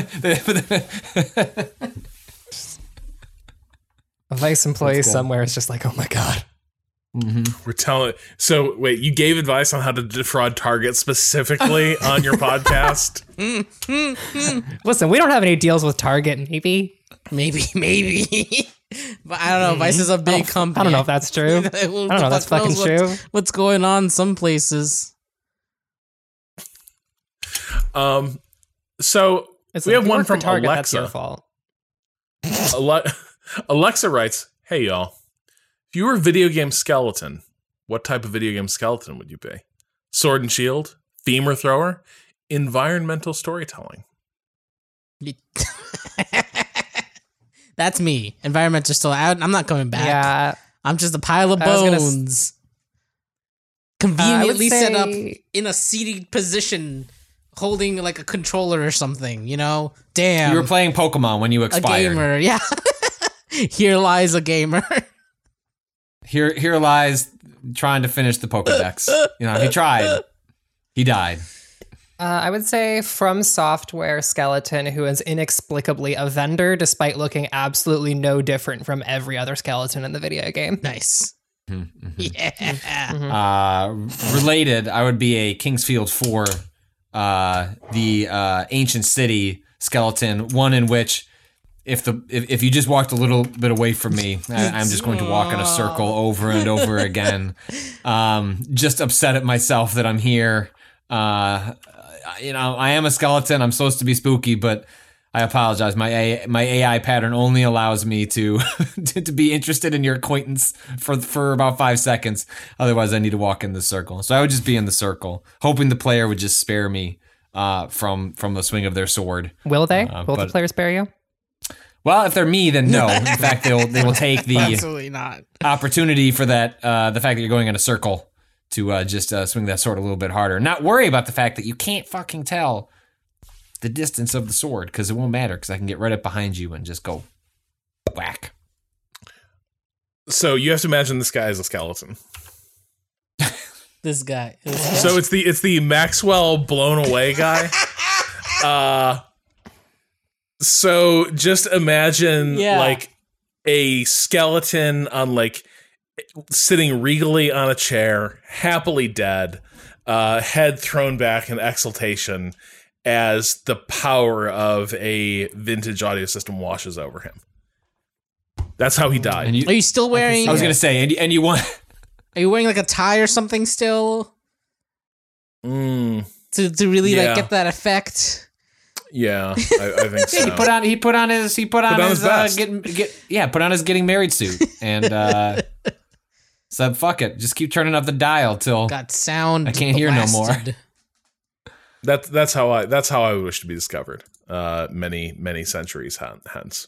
vice employee somewhere is just like, oh my god. Mm-hmm. We're telling. So wait, you gave advice on how to defraud Target specifically on your podcast? Listen, we don't have any deals with Target. Maybe. But I don't know. Vice is a big company. I don't know if that's true. I don't know. That's fucking true. What's going on some places? So we have one from Target, Alexa. That's your fault. Alexa writes, "Hey y'all, if you were a video game skeleton, what type of video game skeleton would you be? Sword and shield, femur thrower, environmental storytelling." That's me. Environments are still out. I'm not coming back. Yeah. I'm just a pile of bones. Conveniently set up in a seated position, holding like a controller or something, you know? Damn. You were playing Pokemon when you expired. A gamer, yeah. Here lies a gamer. Here lies trying to finish the Pokedex. You know, he tried. He died. I would say From Software skeleton who is inexplicably a vendor despite looking absolutely no different from every other skeleton in the video game. Nice. Related, I would be a Kingsfield 4, the ancient city skeleton, one in which if you just walked a little bit away from me, I'm just going to walk in a circle over and over again. Just upset at myself that I'm here. I am a skeleton. I'm supposed to be spooky, but I apologize. My AI pattern only allows me to to be interested in your acquaintance for about 5 seconds. Otherwise, I need to walk in the circle. So I would just be in the circle, hoping the player would just spare me from the swing of their sword. Will they? Will the player spare you? Well, if they're me, then no. In fact, they will take the Absolutely not. opportunity for that. The fact that you're going in a circle to just swing that sword a little bit harder. Not worry about the fact that you can't fucking tell the distance of the sword, because it won't matter, because I can get right up behind you and just go whack. So you have to imagine this guy as a skeleton. This guy. So it's the Maxwell blown away guy. So just imagine like a skeleton on like sitting regally on a chair, happily dead, head thrown back in exultation as the power of a vintage audio system washes over him. That's how he died. Are you still wearing? I was going to say, and you want? Are you wearing like a tie or something still? To really like get that effect. Yeah, I think so. He put on his getting married suit and said, "Fuck it, just keep turning up the dial till got sound. I can't hear no more." That's how I wish to be discovered. Many centuries hence.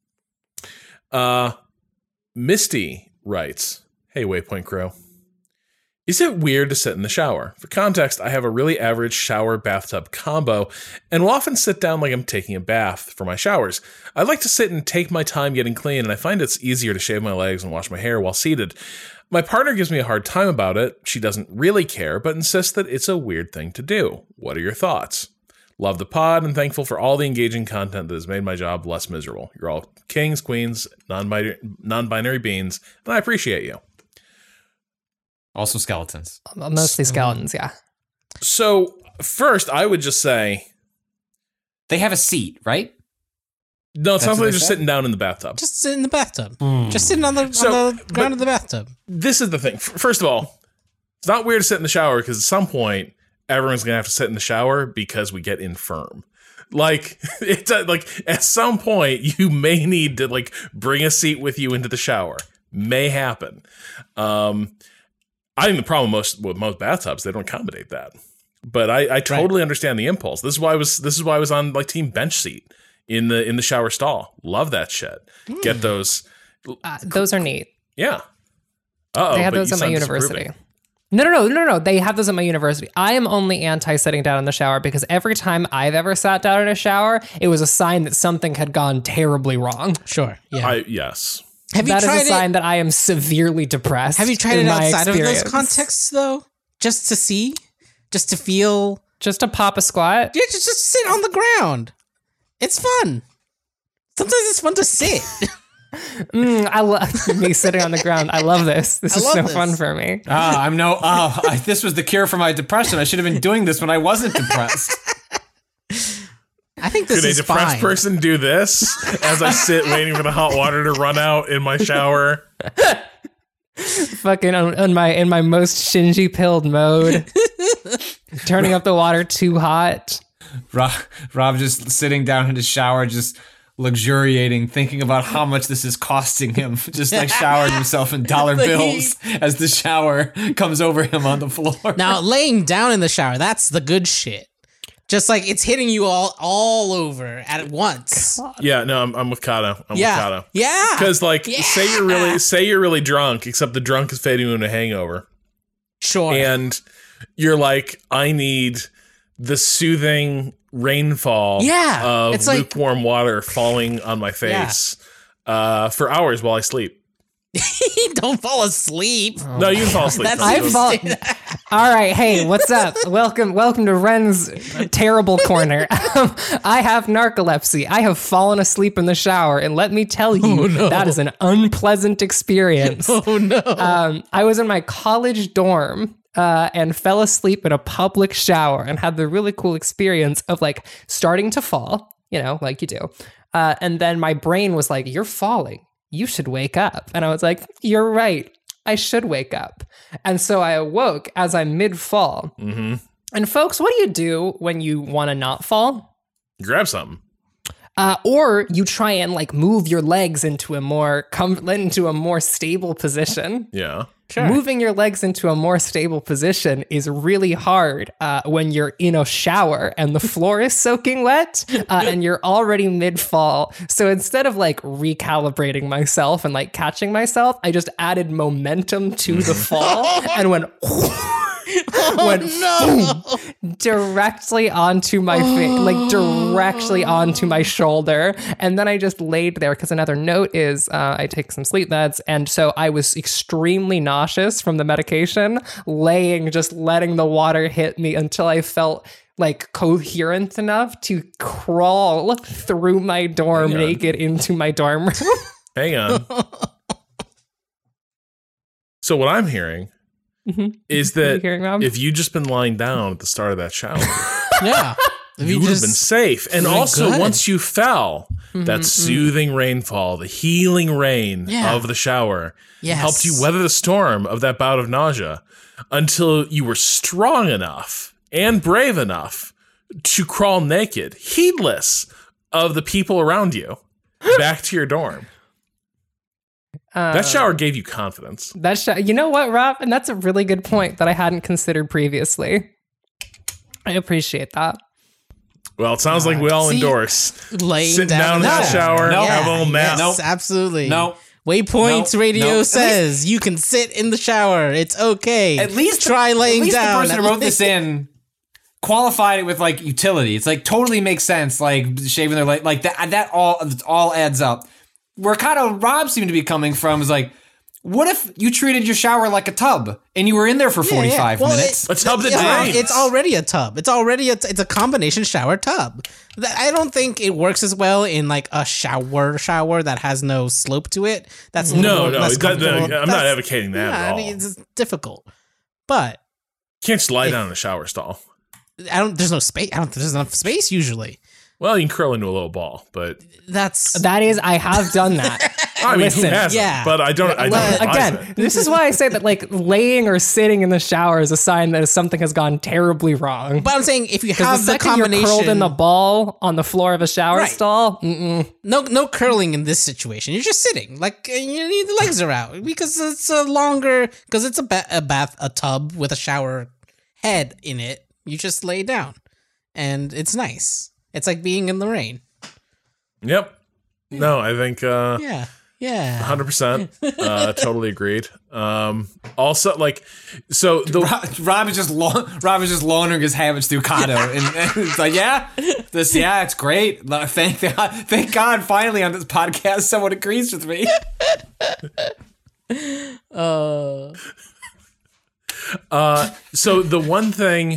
Misty writes, "Hey, Waypoint Crew. Is it weird to sit in the shower? For context, I have a really average shower-bathtub combo and will often sit down like I'm taking a bath for my showers. I like to sit and take my time getting clean, and I find it's easier to shave my legs and wash my hair while seated. My partner gives me a hard time about it. She doesn't really care, but insists that it's a weird thing to do. What are your thoughts? Love the pod and thankful for all the engaging content that has made my job less miserable. You're all kings, queens, non-binary beings, and I appreciate you." Also skeletons. Mostly skeletons, yeah. So, first, I would just say... They have a seat, right? No, it sounds like they're just sitting down in the bathtub. Just sit in the bathtub. Just sitting on the ground of the bathtub. This is the thing. First of all, it's not weird to sit in the shower because at some point, everyone's going to have to sit in the shower because we get infirm. Like, it's like at some point, you may need to like bring a seat with you into the shower. May happen. I think the problem with most bathtubs, they don't accommodate that. But I totally understand the impulse. This is why I was on like team bench seat in the shower stall. Love that shit. Get those. Those are neat. Yeah. They have those at my university. No. They have those at my university. I am only anti sitting down in the shower because every time I've ever sat down in a shower, it was a sign that something had gone terribly wrong. Sure. Yeah. Yes. That is a sign that I am severely depressed. Have you tried it outside of those contexts, though? Just to see? Just to feel? Just to pop a squat? Yeah, just sit on the ground. It's fun. Sometimes it's fun to sit. I love me sitting on the ground. I love this. This is so fun for me. This was the cure for my depression. I should have been doing this when I wasn't depressed. I think this is fine. Could a depressed person do this as I sit waiting for the hot water to run out in my shower? Fucking in my most Shinji pilled mode. Turning up the water too hot. Rob just sitting down in his shower, just luxuriating, thinking about how much this is costing him. Just like showering himself in dollar bills as the shower comes over him on the floor. Now, laying down in the shower, that's the good shit. Just like it's hitting you all over at once. Yeah, no, I'm with Kato. With Kato. Yeah. Because say you're really drunk, except the drunk is fading into a hangover. Sure. And you're like, I need the soothing rainfall of it's lukewarm water falling on my face for hours while I sleep. Don't fall asleep. No, you can fall asleep. All right, hey, what's up? Welcome to Ren's terrible corner. I have narcolepsy. I have fallen asleep in the shower, and let me tell you, that is an unpleasant experience. Oh no! I was in my college dorm and fell asleep in a public shower, and had the really cool experience of like starting to fall, like you do, and then my brain was like, "You're falling. You should wake up," and I was like, "You're right. I should wake up." And so I awoke as I'm mid-fall. Mm-hmm. And folks, what do you do when you want to not fall? Grab something. Or you try and like move your legs into a more stable position. Yeah. Sure. Moving your legs into a more stable position is really hard when you're in a shower and the floor is soaking wet and you're already mid-fall. So instead of like recalibrating myself and like catching myself, I just added momentum to the fall and went boom, directly onto my face, like directly onto my shoulder. And then I just laid there because another note is I take some sleep meds. And so I was extremely nauseous from the medication, just letting the water hit me until I felt like coherent enough to crawl through my dorm naked into my dorm room. Hang on. So what I'm hearing is that if you just been lying down at the start of that shower, Yeah. you would have been safe. And really also, good. once you fell, that soothing rainfall, the healing rain Yeah. of the shower Yes. helped you weather the storm of that bout of nausea until you were strong enough and brave enough to crawl naked, heedless of the people around you, back to your dorm. That shower gave you confidence. You know what, Rob? And that's a really good point that I hadn't considered previously. I appreciate that. Well, it sounds like we all See, endorse laying sitting down in No. that shower, No. have a little nap. Yes, absolutely. No. Waypoints No. Radio No. says you can sit in the shower. It's okay. At least try laying at least down. the person who wrote this in qualified it with like utility. It's like totally makes sense. Like shaving their leg, like that all adds up. Where kind of Rob seemed to be coming from is like, what if you treated your shower like a tub and you were in there for 45 Well, minutes? A tub that drains. It's already a tub. It's a combination shower tub. I don't think it works as well in like a shower that has no slope to it. That's a little No, less comfortable. I'm not That's- advocating that at all. I mean, it's difficult, but You can't just lie down in a shower stall. there's no space. There's enough space usually. Well, you can curl into a little ball, but I have done that. I mean, Listen, who hasn't? yeah. But I don't advise Again, it. this is why I say that like laying or sitting in the shower is a sign that something has gone terribly wrong. But I'm saying if you Because have the the second you're combination, curled in the ball on the floor of a shower Right. stall, no curling in this situation. You're just sitting, like the legs are out because it's a tub with a shower head in it. You just lay down, and it's nice. It's like being in the rain. Yep. No, I think Yeah. 100%. Totally agreed. Also, like, so the Rob is just laundering his habits through Kato, and it's like, it's great. Thank God, finally on this podcast, someone agrees with me. So the one thing,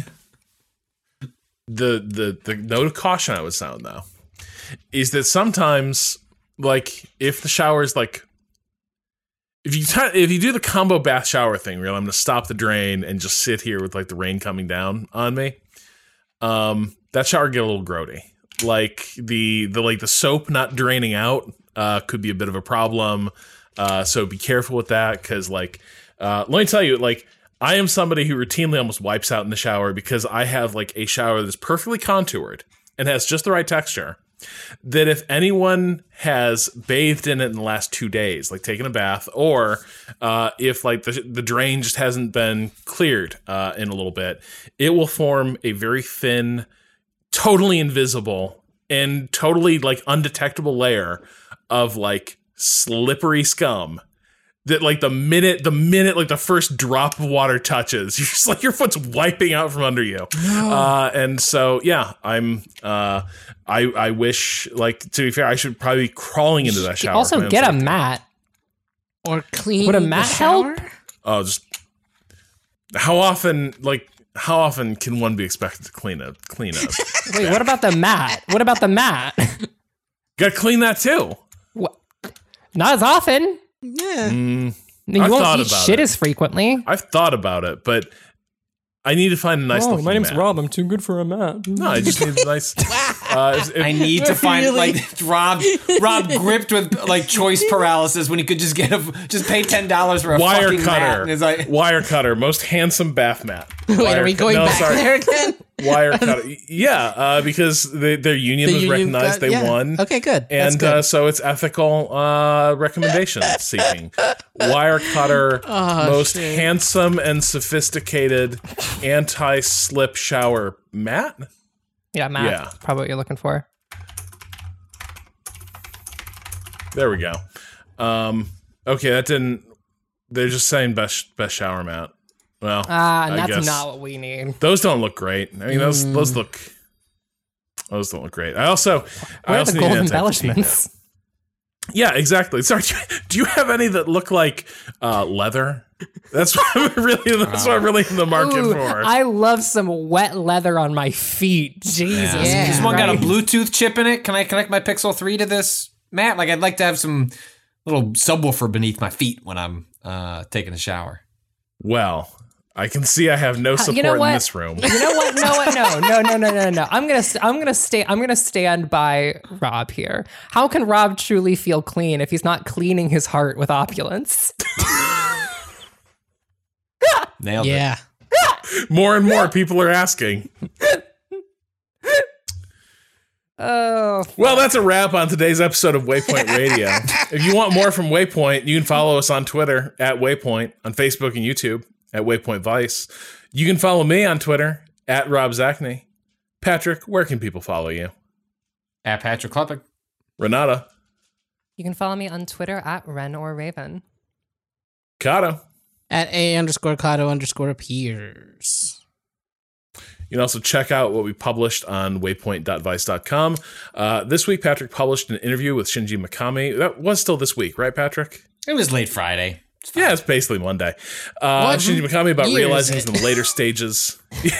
the note of caution I would sound though, is that sometimes, like, if the shower is like, if you do the combo bath shower thing, where I'm going to stop the drain and just sit here with like the rain coming down on me, that shower get a little grody. Like the soap not draining out could be a bit of a problem. So be careful with that, because like, let me tell you, like, I am somebody who routinely almost wipes out in the shower because I have like a shower that's perfectly contoured and has just the right texture. That if anyone has bathed in it in the last 2 days, like taken a bath, or if like the drain just hasn't been cleared in a little bit, it will form a very thin, totally invisible, and totally like undetectable layer of like slippery scum. That like the minute like the first drop of water touches, you're just like your foot's wiping out from under you. No. And so yeah, I wish, like, to be fair, I should probably be crawling into that shower. also get a mat. Or clean. Would a the mat shower? help? Oh, just How often can one be expected to clean up? Wait, what about the mat? Gotta clean that too. What? Not as often. Yeah. You won't eat shit as frequently. I've thought about it, but I need to find a nice looking my name's mat. Rob. I'm too good for a mat. No, I just need a nice. I need to find Rob gripped with like choice paralysis when he could just pay $10 for a wire fucking cutter. mat. Like, wire cutter, most handsome bath mat. Wait, are we going back there again? Wire cutter. Yeah, because their union was recognized. They won. Okay, good. And so it's ethical recommendation seeking. Wire cutter, most handsome and sophisticated anti-slip shower mat. Yeah, Matt. Yeah. Probably what you're looking for. There we go. Okay, that didn't. They're just saying best shower mat. Well, and I that's guess not what we need. those don't look great. I mean, those don't look great. I also Where are the need gold an embellishments? Yeah, exactly. Sorry, do you have any that look like leather? That's what I'm really in the market Ooh, for. I love some wet leather on my feet. Jesus. Yeah. This one got a Bluetooth chip in it. Can I connect my Pixel 3 to this mat? Like, I'd like to have some little subwoofer beneath my feet when I'm taking a shower. Well, I can see I have no support in this room. You know what? No. I'm gonna stand by Rob here. How can Rob truly feel clean if he's not cleaning his heart with opulence? Nailed it. Yeah. More and more people are asking. Oh, well, that's a wrap on today's episode of Waypoint Radio. If you want more from Waypoint, you can follow us on Twitter at Waypoint, on Facebook and YouTube at Waypoint Vice. You can follow me on Twitter at Rob Zachney. Patrick, where can people follow you? At Patrick Klepek. Renata. you can follow me on Twitter at Ren or Raven. Kato. At A_Kato_appears. You can also check out what we published on waypoint.vice.com. This week, Patrick published an interview with Shinji Mikami. That was still this week, right, Patrick? It was late Friday. Yeah, it's basically Monday. Shinji Mikami about realizing he's in the later stages.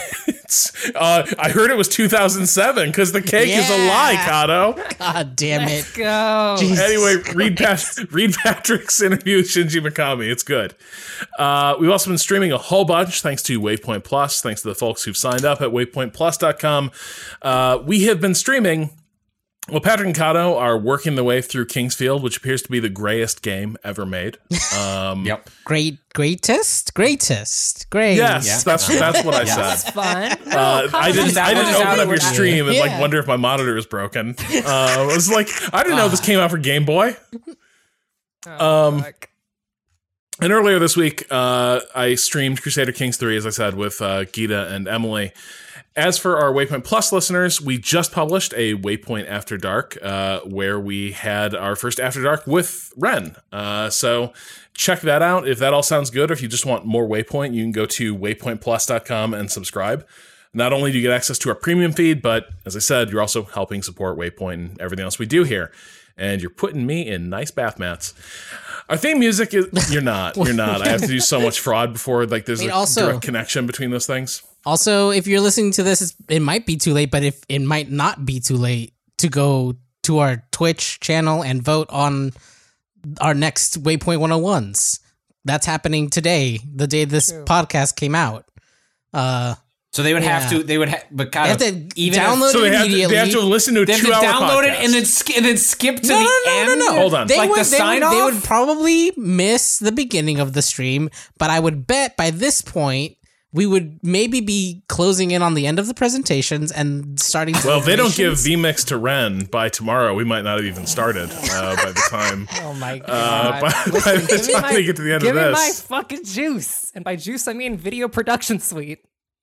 I heard it was 2007 because the cake is a lie, Kato. God damn it. Go. Anyway, read Patrick's interview with Shinji Mikami. It's good. We've also been streaming a whole bunch thanks to Waypoint Plus, thanks to the folks who've signed up at waypointplus.com. We have been streaming. Well, Patrick and Kato are working their way through Kingsfield, which appears to be the grayest game ever made. Yep. Greatest. Yes, Yeah. that's what I said. That's fun. I didn't open up your stream and Yeah. wonder if my monitor is broken. I was like, I didn't know this came out for Game Boy. Fuck. And earlier this week, I streamed Crusader Kings 3, as I said, with Gita and Emily. As for our Waypoint Plus listeners, we just published a Waypoint After Dark, where we had our first After Dark with Ren. So check that out. If that all sounds good, or if you just want more Waypoint, you can go to waypointplus.com and subscribe. Not only do you get access to our premium feed, but as I said, you're also helping support Waypoint and everything else we do here. And you're putting me in nice bath mats. Our theme music is... You're not. I have to do so much fraud before there's a direct connection between those things. Also, if you're listening to this, it might be too late, but if it might not be too late to go to our Twitch channel and vote on our next Waypoint 101s. That's happening today, the day this podcast came out. So they would have to. They would, but kind of even download it immediately. They have to listen to a 2-hour download podcast. it and then skip to the end. No. Hold on. They Like would, the sign off. They would probably miss the beginning of the stream, but I would bet by this point we would maybe be closing in on the end of the presentations and starting. Well, if they don't give VMix to Ren by tomorrow, we might not have even started by the time. Oh my god! by the time they get to the end of Give me my this. fucking juice, and by juice I mean video production suite.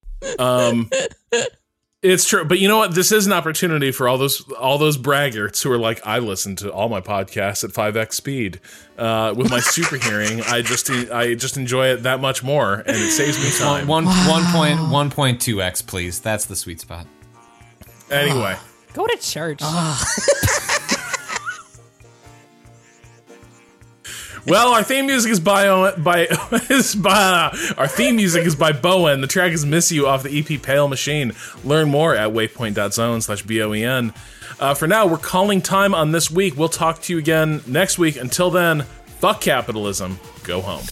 It's true, but you know what? This is an opportunity for all those braggarts who are like, I listen to all my podcasts at 5x speed with my super hearing. I just enjoy it that much more, and it saves me time. 1.2x, please. That's the sweet spot. Anyway, Go to church. Well, our theme music is by Bowen. The track is "Miss You" off the EP Pale Machine. Learn more at waypoint.zone/BOEN. For now, we're calling time on this week. We'll talk to you again next week. Until then, fuck capitalism. Go home.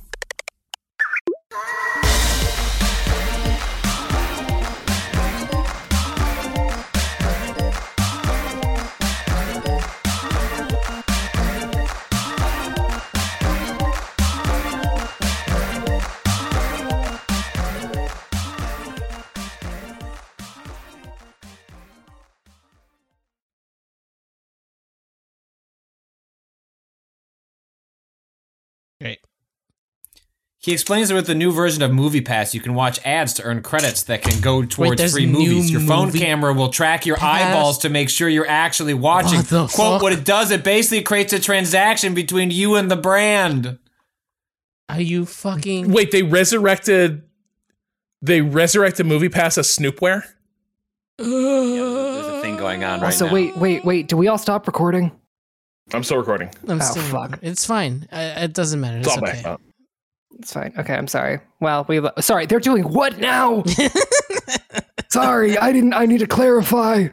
Great. He explains that with the new version of MoviePass, you can watch ads to earn credits that can go towards there's free new movies. Your phone movie camera will track your pass? eyeballs to make sure you're actually watching. What the Quote, fuck? what it does, it basically creates a transaction between you and the brand. Are you fucking... Wait, they resurrected MoviePass as Snoopware? There's a thing going on right Also, now. wait. Do we all stop recording? I'm still recording. Fuck. It's fine. It doesn't matter. It's all okay. back up. It's fine. Okay, I'm sorry. Well, sorry, they're doing what now? Sorry, I need to clarify.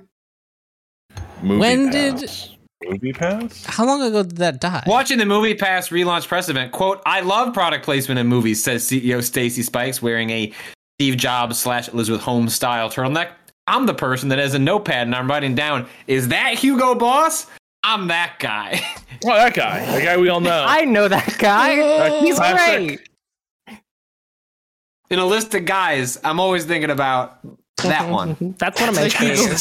MoviePass? How long ago did that die? Watching the MoviePass relaunch press event, quote, I love product placement in movies, says CEO Stacy Spikes, wearing a Steve Jobs / Elizabeth Holmes style turtleneck. I'm the person that has a notepad and I'm writing down, is that Hugo Boss? I'm that guy. Oh, that guy. The guy we all know. I know that guy. He's great. In a list of guys, I'm always thinking about that one. That's one of my favorites.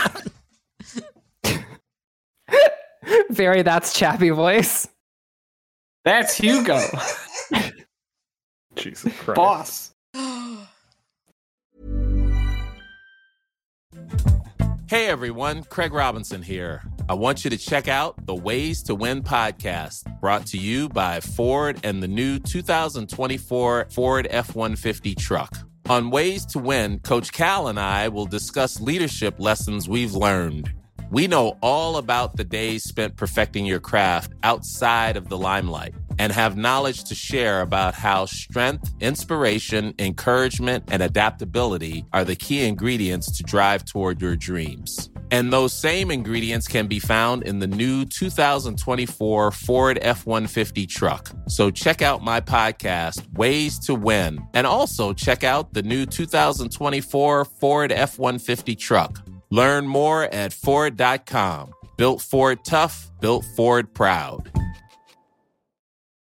Very that's chappy voice. That's Hugo. Jesus Christ. Boss. Hey everyone, Craig Robinson here. I want you to check out the Ways to Win podcast, brought to you by Ford and the new 2024 Ford F-150 truck. On Ways to Win, Coach Cal and I will discuss leadership lessons we've learned. We know all about the days spent perfecting your craft outside of the limelight and have knowledge to share about how strength, inspiration, encouragement, and adaptability are the key ingredients to drive toward your dreams. And those same ingredients can be found in the new 2024 Ford F-150 truck. So check out my podcast, Ways to Win, and also check out the new 2024 Ford F-150 truck. Learn more at Ford.com. Built Ford tough, built Ford proud.